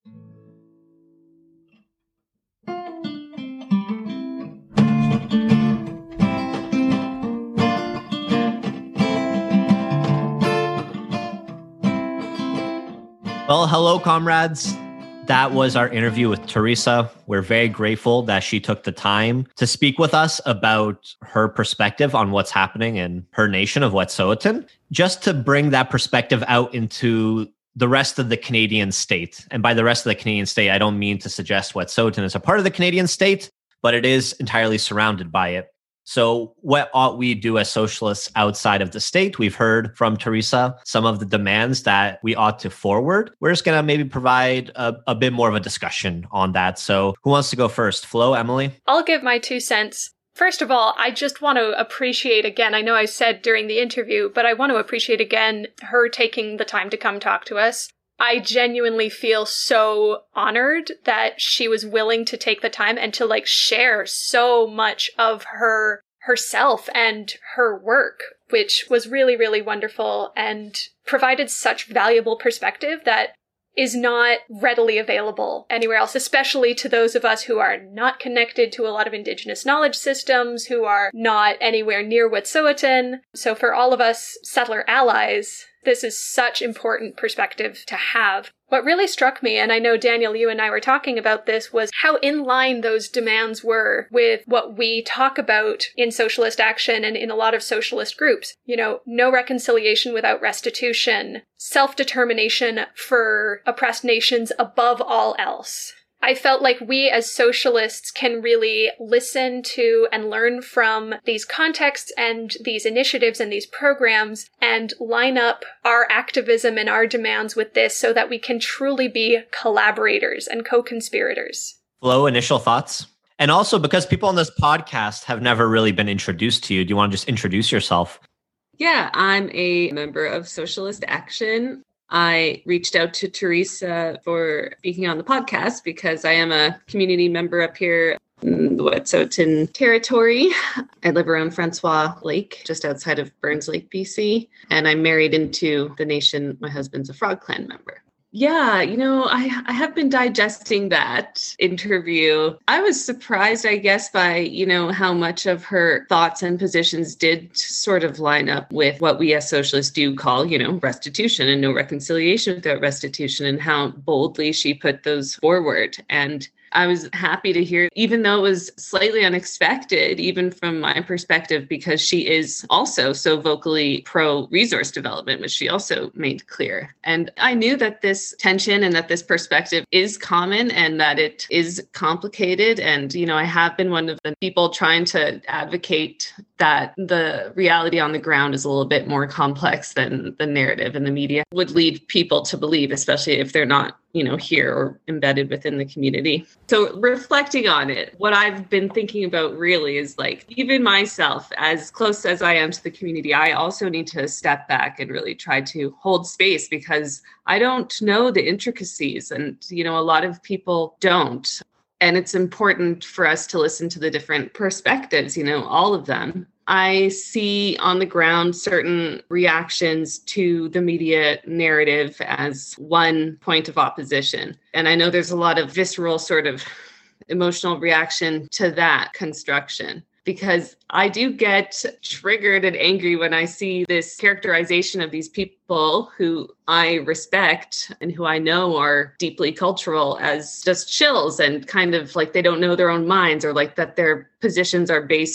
Well, hello, comrades. That was our interview with Teresa. We're very grateful that she took the time to speak with us about her perspective on what's happening in her nation of Wet'suwet'en, just to bring that perspective out into the rest of the Canadian state. And by the rest of the Canadian state, I don't mean to suggest Wet'suwet'en is a part of the Canadian state, but it is entirely surrounded by it. So what ought we do as socialists outside of the state? We've heard from Teresa some of the demands that we ought to forward. We're just going to maybe provide a, a bit more of a discussion on that. So who wants to go first? Flo, Emily? I'll give my two cents. First of all, I just want to appreciate again, I know I said during the interview, but I want to appreciate again her taking the time to come talk to us. I genuinely feel so honored that she was willing to take the time and to like share so much of her herself and her work, which was really, really wonderful and provided such valuable perspective that is not readily available anywhere else, especially to those of us who are not connected to a lot of Indigenous knowledge systems, who are not anywhere near Wet'suwet'en. So for all of us settler allies, this is such important perspective to have. What really struck me, and I know, Daniel, you and I were talking about this, was how in line those demands were with what we talk about in socialist action and in a lot of socialist groups. You know, no reconciliation without restitution, self-determination for oppressed nations above all else. I felt like we as socialists can really listen to and learn from these contexts and these initiatives and these programs and line up our activism and our demands with this so that we can truly be collaborators and co-conspirators. Flo, initial thoughts? And also because people on this podcast have never really been introduced to you, do you want to just introduce yourself? Yeah, I'm a member of Socialist Action. I reached out to Teresa for speaking on the podcast because I am a community member up here in the Wet'suwet'en territory. I live around Francois Lake, just outside of Burns Lake, B C, and I'm married into the nation. My husband's a Frog Clan member. Yeah, you know, I, I have been digesting that interview. I was surprised, I guess, by, you know, how much of her thoughts and positions did sort of line up with what we as socialists do call, you know, restitution and no reconciliation without restitution, and how boldly she put those forward. And I was happy to hear, even though it was slightly unexpected, even from my perspective, because she is also so vocally pro-resource development, which she also made clear. And I knew that this tension and that this perspective is common and that it is complicated. And, you know, I have been one of the people trying to advocate that the reality on the ground is a little bit more complex than the narrative in the media would lead people to believe, especially if they're not, you know, here or embedded within the community. So reflecting on it, what I've been thinking about really is like, even myself, as close as I am to the community, I also need to step back and really try to hold space because I don't know the intricacies and, you know, a lot of people don't. And it's important for us to listen to the different perspectives, you know, all of them. I see on the ground certain reactions to the media narrative as one point of opposition. And I know there's a lot of visceral sort of emotional reaction to that construction, because I do get triggered and angry when I see this characterization of these people who I respect and who I know are deeply cultural as just shills and kind of like they don't know their own minds, or like that their positions are based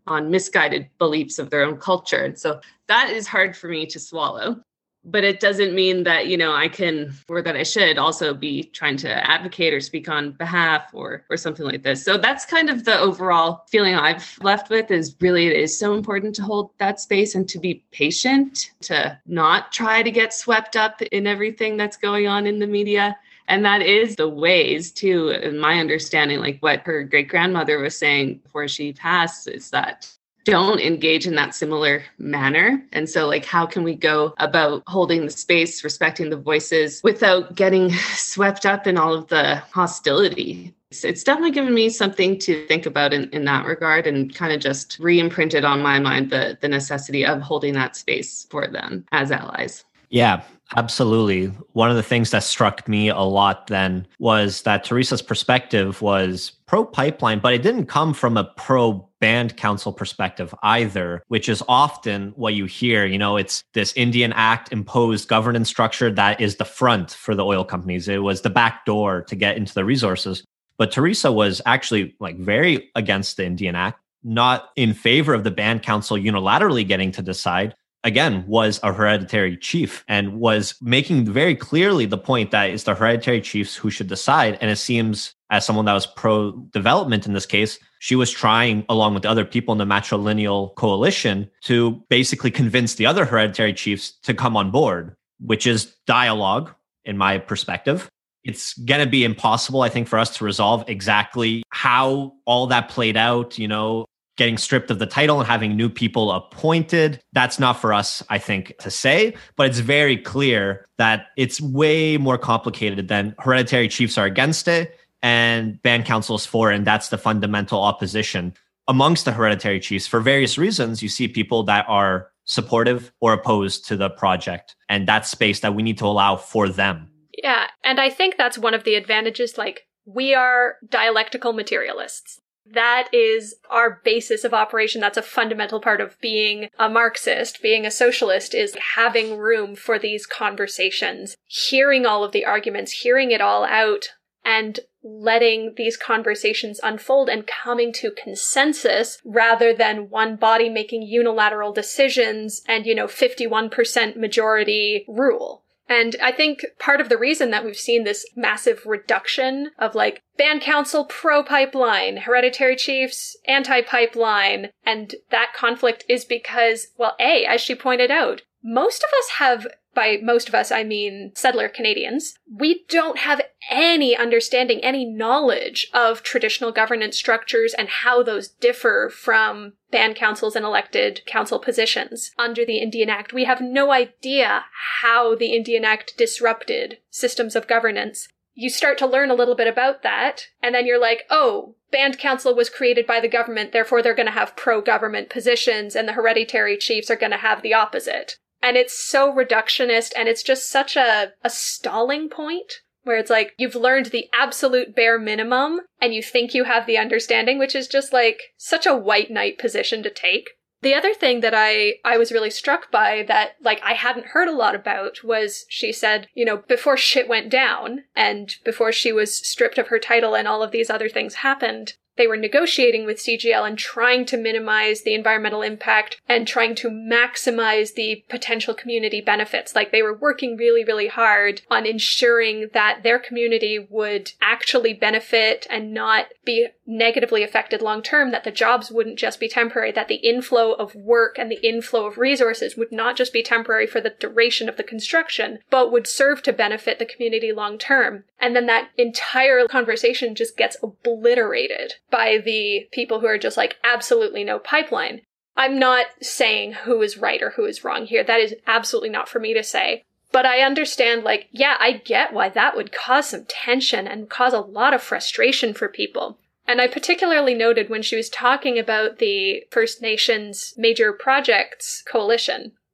on misguided beliefs of their own culture. And so that is hard for me to swallow. But it doesn't mean that, you know, I can, or that I should also be trying to advocate or speak on behalf or or something like this. So that's kind of the overall feeling I've left with, is really it is so important to hold that space and to be patient, to not try to get swept up in everything that's going on in the media. And that is the ways too, in my understanding, like what her great grandmother was saying before she passed, is that don't engage in that similar manner. And so like, how can we go about holding the space, respecting the voices without getting swept up in all of the hostility? It's, it's definitely given me something to think about in, in that regard, and kind of just re-imprinted on my mind the, the necessity of holding that space for them as allies. Yeah, absolutely. One of the things that struck me a lot then was that Teresa's perspective was pro-pipeline, but it didn't come from a pro-band council perspective either, which is often what you hear. You know, it's this Indian Act imposed governance structure that is the front for the oil companies. It was the back door to get into the resources. But Teresa was actually like very against the Indian Act, not in favor of the band council unilaterally getting to decide. Again, was a hereditary chief and was making very clearly the point that it's the hereditary chiefs who should decide. And it seems, as someone that was pro-development in this case, she was trying, along with the other people in the matrilineal coalition, to basically convince the other hereditary chiefs to come on board, which is dialogue, in my perspective. It's going to be impossible, I think, for us to resolve exactly how all that played out, you know, getting stripped of the title and having new people appointed. That's not for us, I think, to say, but it's very clear that it's way more complicated than hereditary chiefs are against it and band council is for it. And that's the fundamental opposition amongst the hereditary chiefs. For various reasons, you see people that are supportive or opposed to the project, and that's space that we need to allow for them. Yeah, and I think that's one of the advantages. Like, we are dialectical materialists. That is our basis of operation. That's a fundamental part of being a Marxist, being a socialist, is having room for these conversations, hearing all of the arguments, hearing it all out, and letting these conversations unfold and coming to consensus rather than one body making unilateral decisions and, you know, fifty-one percent majority rule. And I think part of the reason that we've seen this massive reduction of like band council pro-pipeline, hereditary chiefs anti-pipeline, and that conflict is because, well, A, as she pointed out, most of us have, by most of us, I mean settler Canadians, we don't have any understanding, any knowledge of traditional governance structures and how those differ from band councils and elected council positions under the Indian Act. We have no idea how the Indian Act disrupted systems of governance. You start to learn a little bit about that, and then you're like, oh, band council was created by the government, therefore they're going to have pro-government positions, and the hereditary chiefs are going to have the opposite. And it's so reductionist, and it's just such a, a stalling point where it's like you've learned the absolute bare minimum and you think you have the understanding, which is just like such a white knight position to take. The other thing that I, I was really struck by that, like, I hadn't heard a lot about was she said, you know, before shit went down and before she was stripped of her title and all of these other things happened, they were negotiating with C G L and trying to minimize the environmental impact and trying to maximize the potential community benefits. Like, they were working really, really hard on ensuring that their community would actually benefit and not be negatively affected long term, that the jobs wouldn't just be temporary, that the inflow of work and the inflow of resources would not just be temporary for the duration of the construction, but would serve to benefit the community long term. And then that entire conversation just gets obliterated by the people who are just like, absolutely no pipeline. I'm not saying who is right or who is wrong here. That is absolutely not for me to say. But I understand, like, yeah, I get why that would cause some tension and cause a lot of frustration for people. And I particularly noted when she was talking about the First Nations Major Projects Coalition,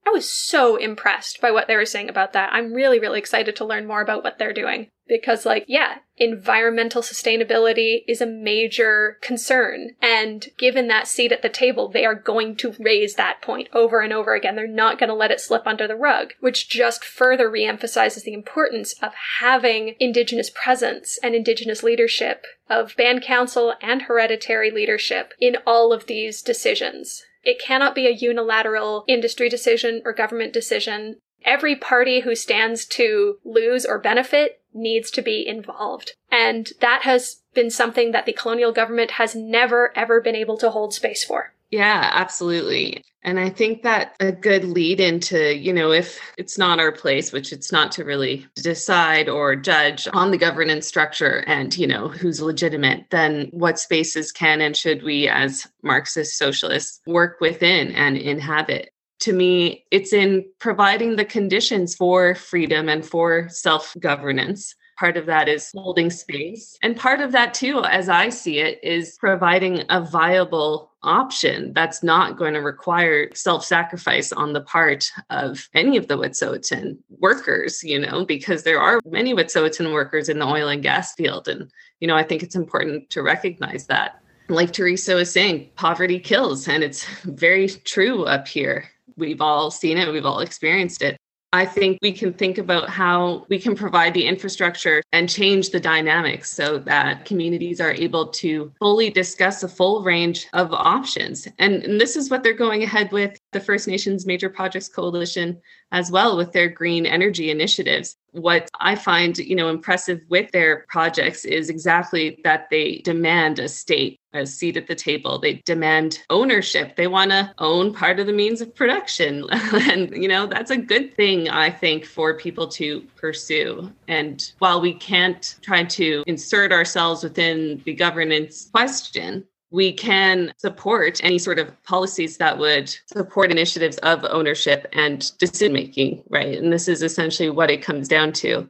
I was so impressed by what they were saying about that. I'm really, really excited to learn more about what they're doing. Because, like, yeah, environmental sustainability is a major concern. And given that seat at the table, they are going to raise that point over and over again. They're not going to let it slip under the rug, which just further reemphasizes the importance of having Indigenous presence and Indigenous leadership, of band council and hereditary leadership in all of these decisions. It cannot be a unilateral industry decision or government decision. Every party who stands to lose or benefit needs to be involved. And that has been something that the colonial government has never, ever been able to hold space for. Yeah, absolutely. And I think that a good lead into, you know, if it's not our place, which it's not to really decide or judge on the governance structure and, you know, who's legitimate, then what spaces can and should we as Marxist socialists work within and inhabit? To me, it's in providing the conditions for freedom and for self-governance. Part of that is holding space. And part of that, too, as I see it, is providing a viable option that's not going to require self-sacrifice on the part of any of the Wet'suwet'en workers, you know, because there are many Wet'suwet'en workers in the oil and gas field. And, you know, I think it's important to recognize that. Like Teresa was saying, poverty kills, and it's very true up here. We've all seen it. We've all experienced it. I think we can think about how we can provide the infrastructure and change the dynamics so that communities are able to fully discuss a full range of options. And, and this is what they're going ahead with, the First Nations Major Projects Coalition as well, with their green energy initiatives. What I find, you know, impressive with their projects is exactly that they demand a state, a seat at the table. They demand ownership. They want to own part of the means of production. And, you know, that's a good thing, I think, for people to pursue. And while we can't try to insert ourselves within the governance question, we can support any sort of policies that would support initiatives of ownership and decision-making, right? And this is essentially what it comes down to.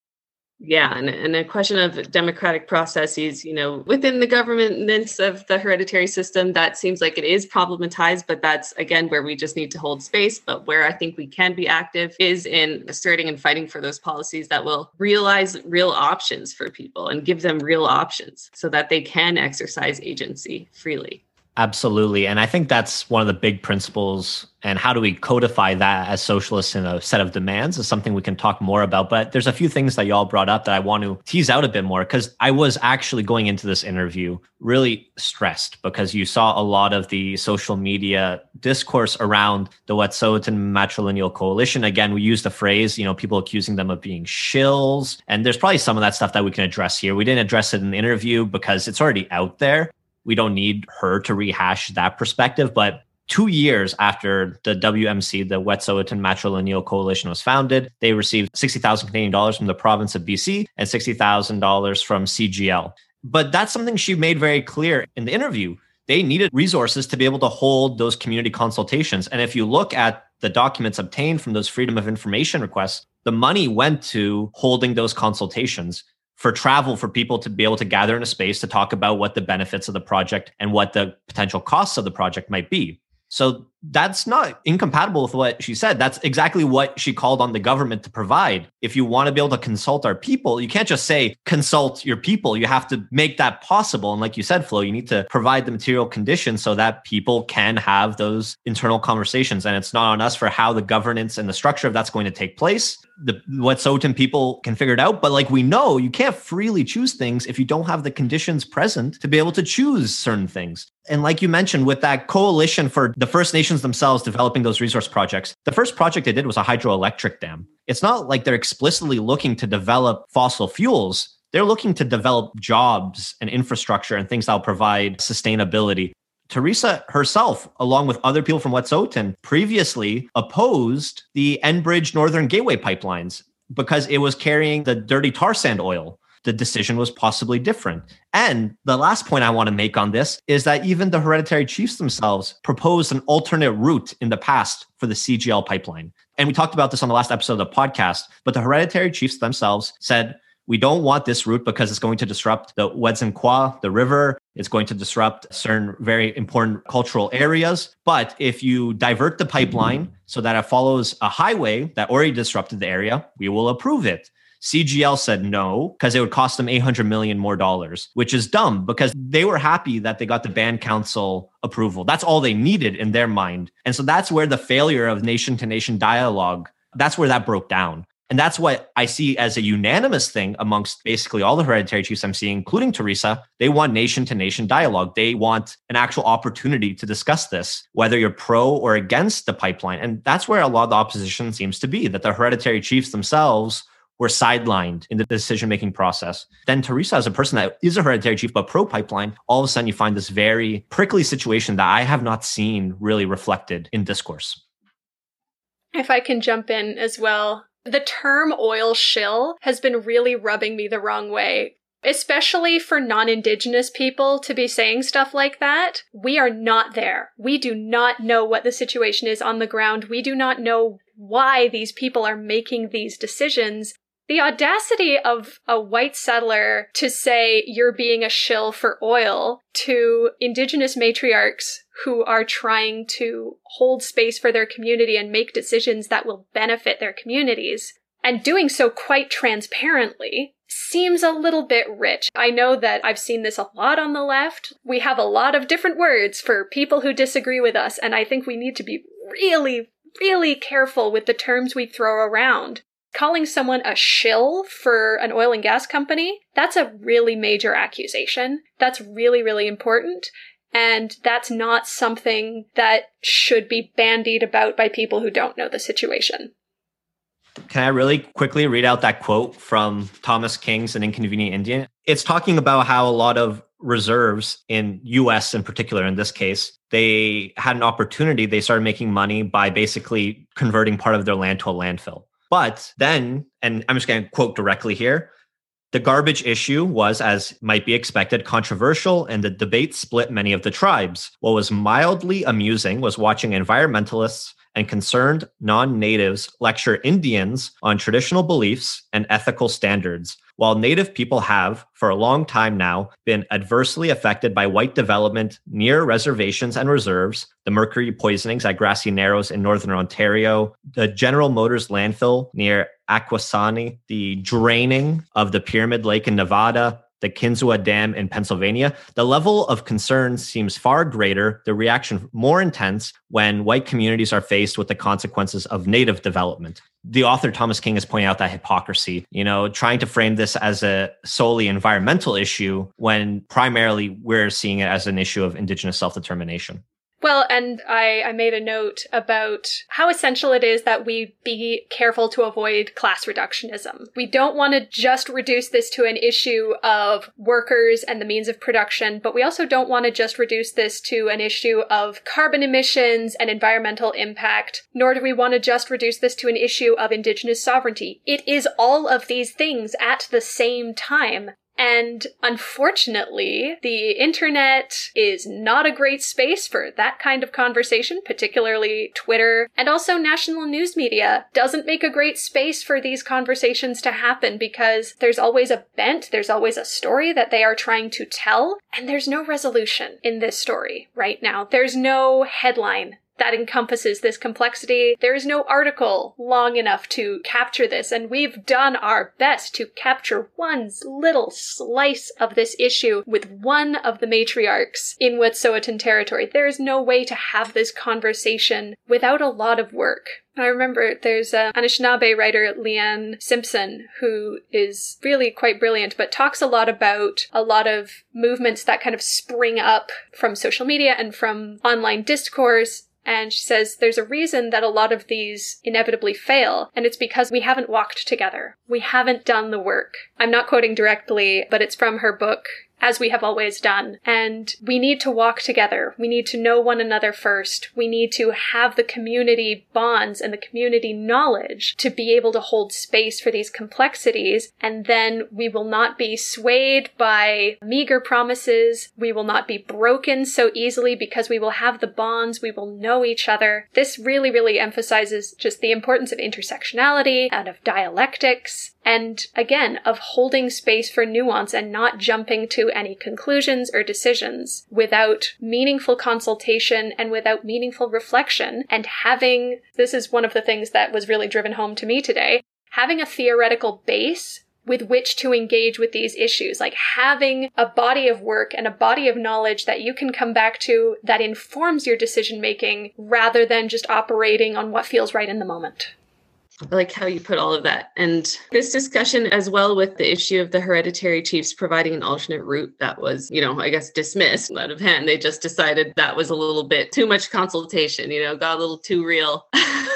Yeah, and, and a question of democratic processes, you know, within the governance of the hereditary system, that seems like it is problematized, but that's, again, where we just need to hold space. But where I think we can be active is in asserting and fighting for those policies that will realize real options for people and give them real options so that they can exercise agency freely. Absolutely. And I think that's one of the big principles. And how do we codify that as socialists in a set of demands is something we can talk more about. But there's a few things that y'all brought up that I want to tease out a bit more, because I was actually going into this interview really stressed because you saw a lot of the social media discourse around the Wet'suwet'en Matrilineal Coalition. Again, we use the phrase, you know, people accusing them of being shills. And there's probably some of that stuff that we can address here. We didn't address it in the interview because it's already out there. We don't need her to rehash that perspective. But two years after the W M C, the Wet'suwet'en Matrilineal Coalition, was founded, they received sixty thousand Canadian dollars from the province of B C and sixty thousand dollars from C G L. But that's something she made very clear in the interview. They needed resources to be able to hold those community consultations. And if you look at the documents obtained from those Freedom of Information requests, the money went to holding those consultations, for travel, for people to be able to gather in a space to talk about what the benefits of the project and what the potential costs of the project might be. So that's not incompatible with what she said. That's exactly what she called on the government to provide. If you want to be able to consult our people, you can't just say, consult your people. You have to make that possible. And like you said, Flo, you need to provide the material conditions so that people can have those internal conversations. And it's not on us for how the governance and the structure of that's going to take place. The Wet'suwet'en people can figure it out. But like we know, you can't freely choose things if you don't have the conditions present to be able to choose certain things. And like you mentioned, with that coalition for the First Nations themselves developing those resource projects, the first project they did was a hydroelectric dam. It's not like they're explicitly looking to develop fossil fuels. They're looking to develop jobs and infrastructure and things that will provide sustainability. Teresa herself, along with other people from Wet'suwet'en, previously opposed the Enbridge Northern Gateway pipelines because it was carrying the dirty tar sand oil. The decision was possibly different. And the last point I want to make on this is that even the hereditary chiefs themselves proposed an alternate route in the past for the C G L pipeline. And we talked about this on the last episode of the podcast, but the hereditary chiefs themselves said, We don't want this route because it's going to disrupt the Ouedzin Kwa, the river. It's going to disrupt certain very important cultural areas. But if you divert the pipeline so that it follows a highway that already disrupted the area, we will approve it. C G L said no, because it would cost them eight hundred million more dollars, which is dumb because they were happy that they got the band council approval. That's all they needed in their mind. And so that's where the failure of nation to nation dialogue, that's where that broke down. And that's what I see as a unanimous thing amongst basically all the hereditary chiefs I'm seeing, including Teresa. They want nation to nation dialogue. They want an actual opportunity to discuss this, whether you're pro or against the pipeline. And that's where a lot of the opposition seems to be, that the hereditary chiefs themselves were sidelined in the decision-making process. Then Teresa, as a person that is a hereditary chief but pro-pipeline, all of a sudden you find this very prickly situation that I have not seen really reflected in discourse. If I can jump in as well, the term oil shill has been really rubbing me the wrong way, especially for non-Indigenous people to be saying stuff like that. We are not there. We do not know what the situation is on the ground. We do not know why these people are making these decisions. The audacity of a white settler to say you're being a shill for oil to Indigenous matriarchs who are trying to hold space for their community and make decisions that will benefit their communities, and doing so quite transparently, seems a little bit rich. I know that I've seen this a lot on the left. We have a lot of different words for people who disagree with us, and I think we need to be really, really careful with the terms we throw around. Calling someone a shill for an oil and gas company, that's a really major accusation. That's really, really important. And that's not something that should be bandied about by people who don't know the situation. Can I really quickly read out that quote from Thomas King's An Inconvenient Indian? It's talking about how a lot of reserves in U S in particular, in this case, they had an opportunity. They started making money by basically converting part of their land to a landfill. But then, and I'm just going to quote directly here, the garbage issue was, as might be expected, controversial, and the debate split many of the tribes. What was mildly amusing was watching environmentalists and concerned non-natives lecture Indians on traditional beliefs and ethical standards, while Native people have, for a long time now, been adversely affected by white development near reservations and reserves, the mercury poisonings at Grassy Narrows in northern Ontario, the General Motors landfill near Akwesasne, the draining of the Pyramid Lake in Nevada, the Kinzua Dam in Pennsylvania. The level of concern seems far greater, the reaction more intense when white communities are faced with the consequences of native development. The author Thomas King is pointing out that hypocrisy, you know, trying to frame this as a solely environmental issue when primarily we're seeing it as an issue of Indigenous self-determination. Well, and I, I made a note about how essential it is that we be careful to avoid class reductionism. We don't want to just reduce this to an issue of workers and the means of production, but we also don't want to just reduce this to an issue of carbon emissions and environmental impact, nor do we want to just reduce this to an issue of Indigenous sovereignty. It is all of these things at the same time. And unfortunately, the internet is not a great space for that kind of conversation, particularly Twitter, and also national news media doesn't make a great space for these conversations to happen because there's always a bent, there's always a story that they are trying to tell, and there's no resolution in this story right now. There's no headline that encompasses this complexity. There is no article long enough to capture this, and we've done our best to capture one little slice of this issue with one of the matriarchs in Wet'suwet'en territory. There is no way to have this conversation without a lot of work. I remember there's an Anishinaabe writer, Leanne Simpson, who is really quite brilliant, but talks a lot about a lot of movements that kind of spring up from social media and from online discourse. And she says there's a reason that a lot of these inevitably fail, and it's because we haven't walked together. We haven't done the work. I'm not quoting directly, but it's from her book, As We Have Always Done. And we need to walk together. We need to know one another first. We need to have the community bonds and the community knowledge to be able to hold space for these complexities. And then we will not be swayed by meager promises. We will not be broken so easily because we will have the bonds. We will know each other. This really, really emphasizes just the importance of intersectionality and of dialectics And again, of holding space for nuance and not jumping to any conclusions or decisions without meaningful consultation and without meaningful reflection, and having, this is one of the things that was really driven home to me today, having a theoretical base with which to engage with these issues, like having a body of work and a body of knowledge that you can come back to that informs your decision making rather than just operating on what feels right in the moment. I like how you put all of that. And this discussion as well with the issue of the hereditary chiefs providing an alternate route that was, you know, I guess dismissed out of hand. They just decided that was a little bit too much consultation, you know, got a little too real.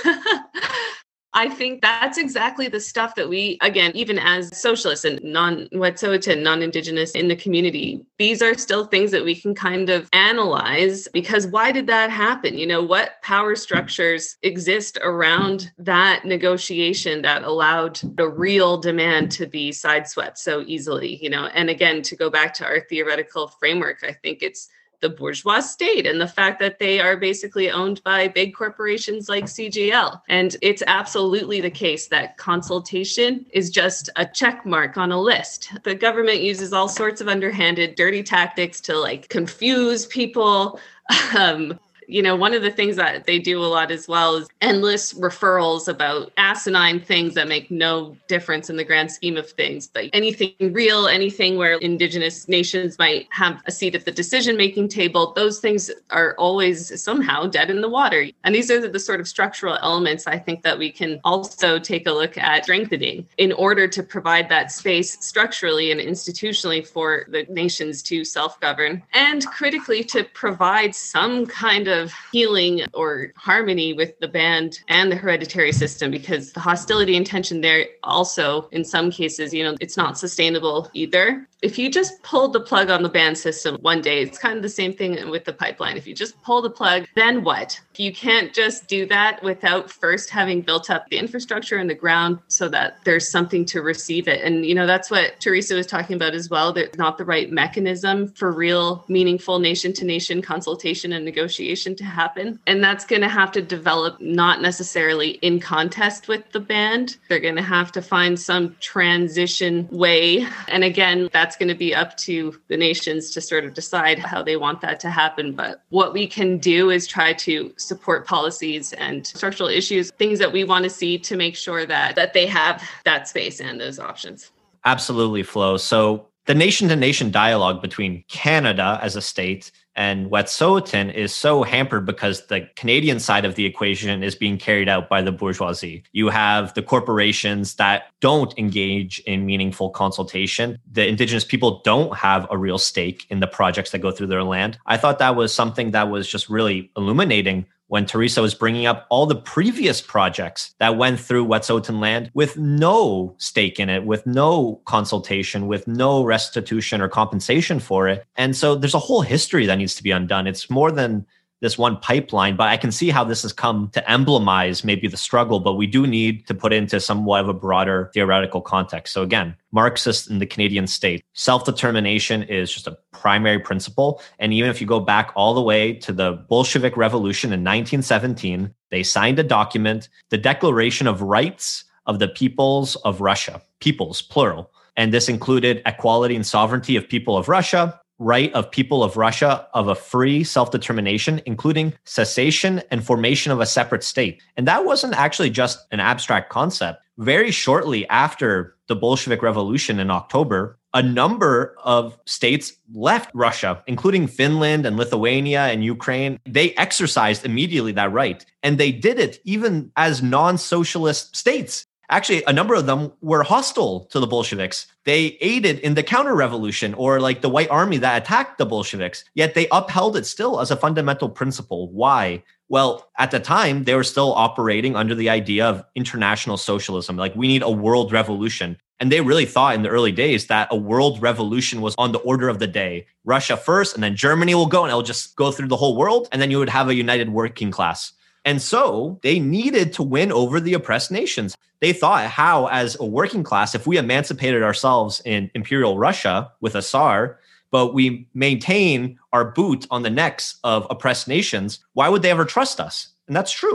I think that's exactly the stuff that we, again, even as socialists and non-Wet'suwet'en, non-Indigenous in the community, these are still things that we can kind of analyze, because why did that happen? You know, what power structures exist around that negotiation that allowed the real demand to be sideswept so easily, you know? And again, to go back to our theoretical framework, I think it's the bourgeois state and the fact that they are basically owned by big corporations like C G L. And it's absolutely the case that consultation is just a check mark on a list. The government uses all sorts of underhanded, dirty tactics to like confuse people. Um, You know, one of the things that they do a lot as well is endless referrals about asinine things that make no difference in the grand scheme of things. But anything real, anything where Indigenous nations might have a seat at the decision-making table, those things are always somehow dead in the water. And these are the sort of structural elements I think that we can also take a look at strengthening in order to provide that space structurally and institutionally for the nations to self-govern, and critically to provide some kind of of healing or harmony with the band and the hereditary system, because the hostility and tension there also, in some cases, you know, it's not sustainable either. If you just pulled the plug on the band system one day, it's kind of the same thing with the pipeline. If you just pull the plug, then what? You can't just do that without first having built up the infrastructure and the ground so that there's something to receive it. And, you know, that's what Teresa was talking about as well. There's not the right mechanism for real, meaningful nation-to-nation consultation and negotiation to happen. And that's going to have to develop not necessarily in contest with the band. They're going to have to find some transition way. And again, that's going to be up to the nations to sort of decide how they want that to happen. But what we can do is try to support policies and structural issues, things that we want to see to make sure that, that they have that space and those options. Absolutely, Flo. So the nation-to-nation dialogue between Canada as a state and Wet'suwet'en is so hampered because the Canadian side of the equation is being carried out by the bourgeoisie. You have the corporations that don't engage in meaningful consultation. The Indigenous people don't have a real stake in the projects that go through their land. I thought that was something that was just really illuminating when Teresa was bringing up all the previous projects that went through Wet'suwet'en land with no stake in it, with no consultation, with no restitution or compensation for it. And so there's a whole history that needs to be undone. It's more than this one pipeline, but I can see how this has come to emblemize maybe the struggle, but we do need to put into somewhat of a broader theoretical context. So again, Marxist in the Canadian state, self-determination is just a primary principle. And even if you go back all the way to the Bolshevik Revolution in nineteen seventeen, they signed a document, the Declaration of Rights of the Peoples of Russia, peoples, plural. And this included equality and sovereignty of people of Russia, right of people of Russia of a free self-determination, including cessation and formation of a separate state. And that wasn't actually just an abstract concept. Very shortly after the Bolshevik Revolution in October, a number of states left Russia, including Finland and Lithuania and Ukraine. They exercised immediately that right. And they did it even as non-socialist states. Actually, a number of them were hostile to the Bolsheviks. They aided in the counter-revolution, or like the White Army that attacked the Bolsheviks, yet they upheld it still as a fundamental principle. Why? Well, at the time, they were still operating under the idea of international socialism. Like, we need a world revolution. And they really thought in the early days that a world revolution was on the order of the day. Russia first, and then Germany will go, and it'll just go through the whole world. And then you would have a united working class. And so they needed to win over the oppressed nations. They thought, how, as a working class, if we emancipated ourselves in Imperial Russia with a Tsar, but we maintain our boot on the necks of oppressed nations, why would they ever trust us? And that's true.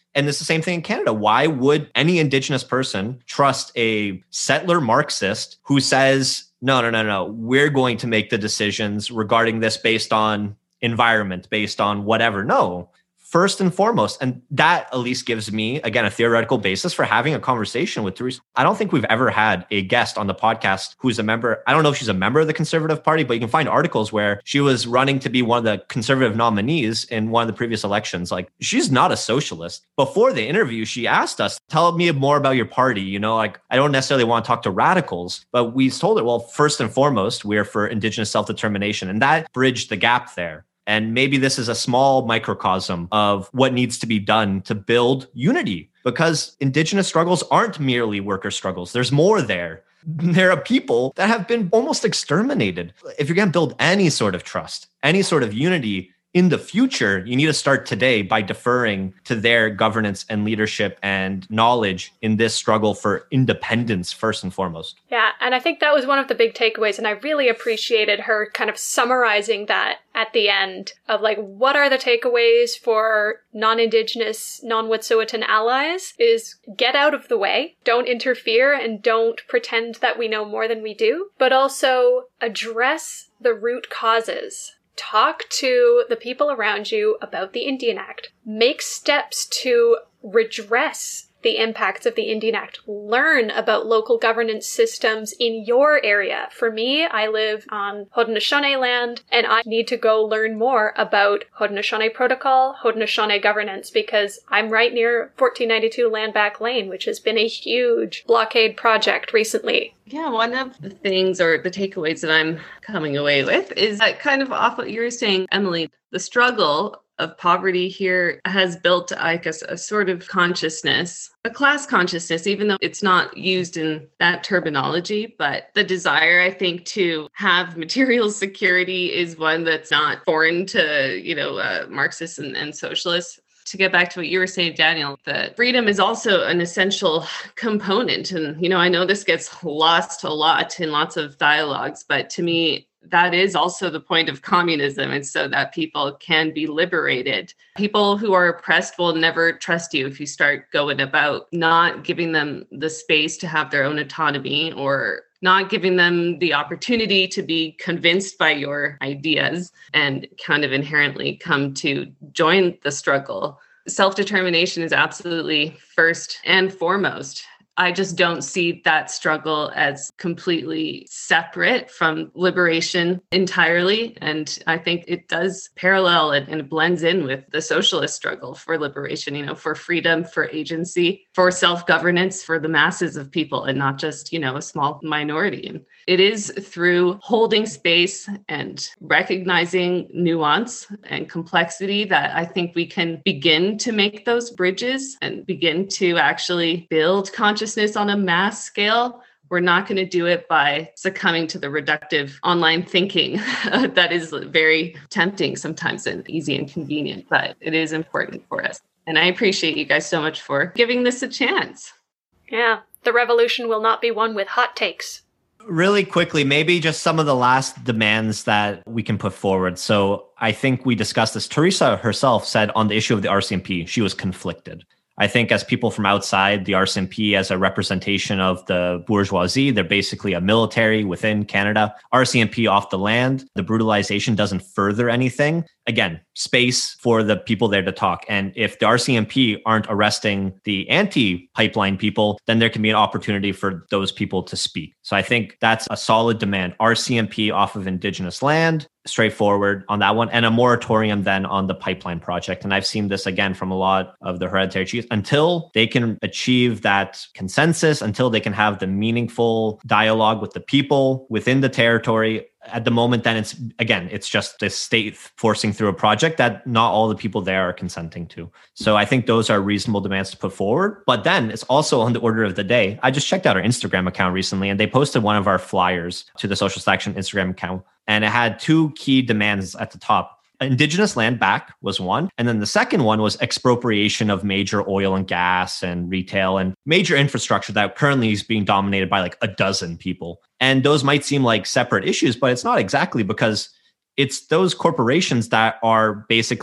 And it's the same thing in Canada. Why would any Indigenous person trust a settler Marxist who says, no, no, no, no, we're going to make the decisions regarding this based on environment, based on whatever? No. First and foremost, and that at least gives me, again, a theoretical basis for having a conversation with Teresa. I don't think we've ever had a guest on the podcast who's a member. I don't know if she's a member of the Conservative Party, but you can find articles where she was running to be one of the Conservative nominees in one of the previous elections. Like, she's not a socialist. Before the interview, she asked us, tell me more about your party. You know, like, I don't necessarily want to talk to radicals, but we told her, well, first and foremost, we're for Indigenous self-determination. And that bridged the gap there. And maybe this is a small microcosm of what needs to be done to build unity, because Indigenous struggles aren't merely worker struggles. There's more there. There are people that have been almost exterminated. If you're going to build any sort of trust, any sort of unity in the future, you need to start today by deferring to their governance and leadership and knowledge in this struggle for independence, first and foremost. Yeah, and I think that was one of the big takeaways, and I really appreciated her kind of summarizing that at the end of like, what are the takeaways for non-Indigenous, non-Wet'suwet'en allies is get out of the way, don't interfere, and don't pretend that we know more than we do, but also address the root causes. Talk to the people around you about the Indian Act. Make steps to redress the impacts of the Indian Act. Learn about local governance systems in your area. For me, I live on Haudenosaunee land, and I need to go learn more about Haudenosaunee Protocol, Haudenosaunee governance, because I'm right near fourteen ninety-two Landback Lane, which has been a huge blockade project recently. Yeah, one of the things or the takeaways that I'm coming away with is that kind of off what you were saying, Emily, the struggle of poverty here has built, I guess, a sort of consciousness, a class consciousness, even though it's not used in that terminology. But the desire, I think, to have material security is one that's not foreign to, you know, uh, Marxists and, and socialists. To get back to what you were saying, Daniel, that freedom is also an essential component. And, you know, I know this gets lost a lot in lots of dialogues, but to me, that is also the point of communism. It's so that people can be liberated. People who are oppressed will never trust you if you start going about not giving them the space to have their own autonomy, or not giving them the opportunity to be convinced by your ideas and kind of inherently come to join the struggle. Self-determination is absolutely first and foremost. I just don't see that struggle as completely separate from liberation entirely. And I think it does parallel and, and blends in with the socialist struggle for liberation, you know, for freedom, for agency, for self-governance, for the masses of people, and not just, you know, a small minority. And it is through holding space and recognizing nuance and complexity that I think we can begin to make those bridges and begin to actually build consciousness on a mass scale. We're not going to do it by succumbing to the reductive online thinking that is very tempting sometimes and easy and convenient, but it is important for us. And I appreciate you guys so much for giving this a chance. Yeah, the revolution will not be won with hot takes. Really quickly, maybe just some of the last demands that we can put forward. So I think we discussed this. Teresa herself said on the issue of the R C M P, she was conflicted. I think as people from outside, the R C M P as a representation of the bourgeoisie, they're basically a military within Canada. R C M P off the land, the brutalization doesn't further anything. Again, space for the people there to talk. And if the R C M P aren't arresting the anti-pipeline people, then there can be an opportunity for those people to speak. So I think that's a solid demand. R C M P off of Indigenous land, straightforward on that one, and a moratorium then on the pipeline project. And I've seen this again from a lot of the hereditary chiefs. Until they can achieve that consensus, until they can have the meaningful dialogue with the people within the territory, at the moment, then it's, again, it's just the state forcing through a project that not all the people there are consenting to. So I think those are reasonable demands to put forward. But then it's also on the order of the day. I just checked out our Instagram account recently, and they posted one of our flyers to the Socialist Action Instagram account. And it had two key demands at the top. Indigenous land back was one. And then the second one was expropriation of major oil and gas and retail and major infrastructure that currently is being dominated by like a dozen people. And those might seem like separate issues, but it's not exactly, because it's those corporations that are basically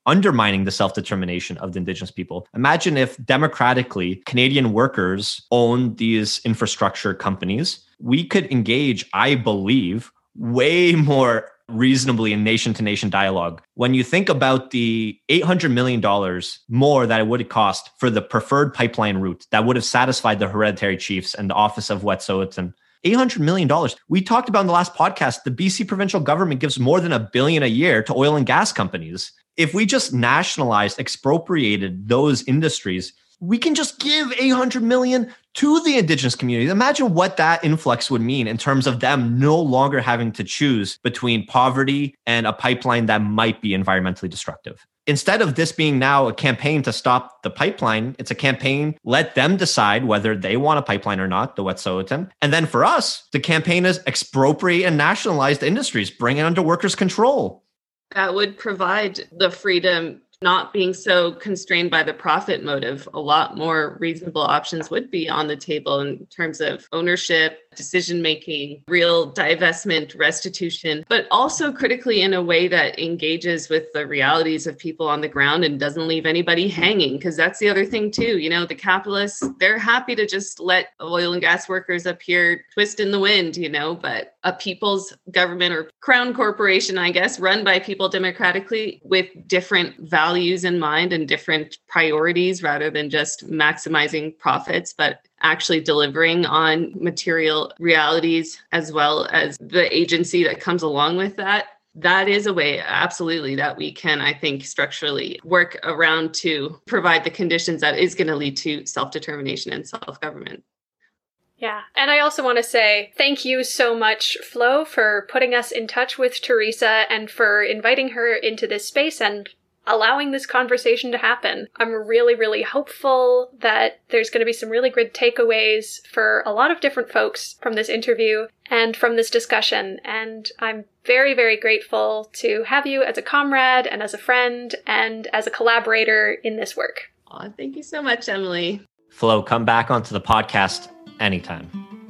undermining the self-determination of the Indigenous people. Imagine if democratically Canadian workers owned these infrastructure companies. We could engage, I believe, way more reasonably in nation-to-nation dialogue. When you think about the eight hundred million dollars more that it would have cost for the preferred pipeline route that would have satisfied the hereditary chiefs and the office of Wet'suwet'en, eight hundred million dollars. We talked about in the last podcast, the B C provincial government gives more than a billion a year to oil and gas companies. If we just nationalized, expropriated those industries, we can just give eight hundred million to the Indigenous community. Imagine what that influx would mean in terms of them no longer having to choose between poverty and a pipeline that might be environmentally destructive. Instead of this being now a campaign to stop the pipeline, it's a campaign, let them decide whether they want a pipeline or not, the Wet'suwet'en. And then for us, the campaign is expropriate and nationalize the industries, bring it under workers' control. That would provide the freedom, not being so constrained by the profit motive. A lot more reasonable options would be on the table in terms of ownership, decision-making, real divestment, restitution, but also critically in a way that engages with the realities of people on the ground and doesn't leave anybody hanging. Because that's the other thing too, you know, the capitalists, they're happy to just let oil and gas workers up here twist in the wind, you know, but a people's government or crown corporation, I guess, run by people democratically with different values in mind and different priorities rather than just maximizing profits, but actually delivering on material realities as well as the agency that comes along with that. That is a way, absolutely, that we can, I think, structurally work around to provide the conditions that is going to lead to self-determination and self-government. Yeah. And I also want to say thank you so much, Flo, for putting us in touch with Teresa and for inviting her into this space and allowing this conversation to happen. I'm really, really hopeful that there's going to be some really good takeaways for a lot of different folks from this interview and from this discussion. And I'm very, very grateful to have you as a comrade and as a friend and as a collaborator in this work. Oh, thank you so much, Emily. Flo, come back onto the podcast anytime.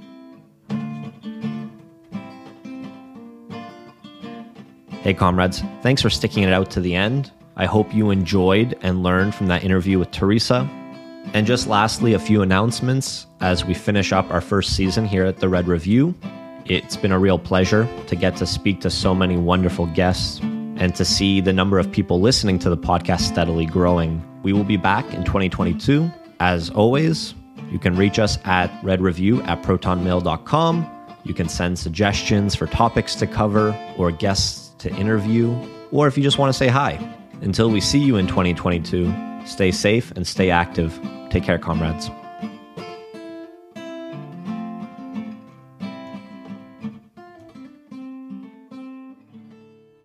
Hey, comrades, thanks for sticking it out to the end. I hope you enjoyed and learned from that interview with Teresa. And just lastly, a few announcements as we finish up our first season here at the Red Review. It's been a real pleasure to get to speak to so many wonderful guests and to see the number of people listening to the podcast steadily growing. We will be back in twenty twenty-two. As always, you can reach us at redreview at protonmail dot com. You can send suggestions for topics to cover or guests to interview, or if you just want to say hi. Until we see you in twenty twenty-two, stay safe and stay active. Take care, comrades.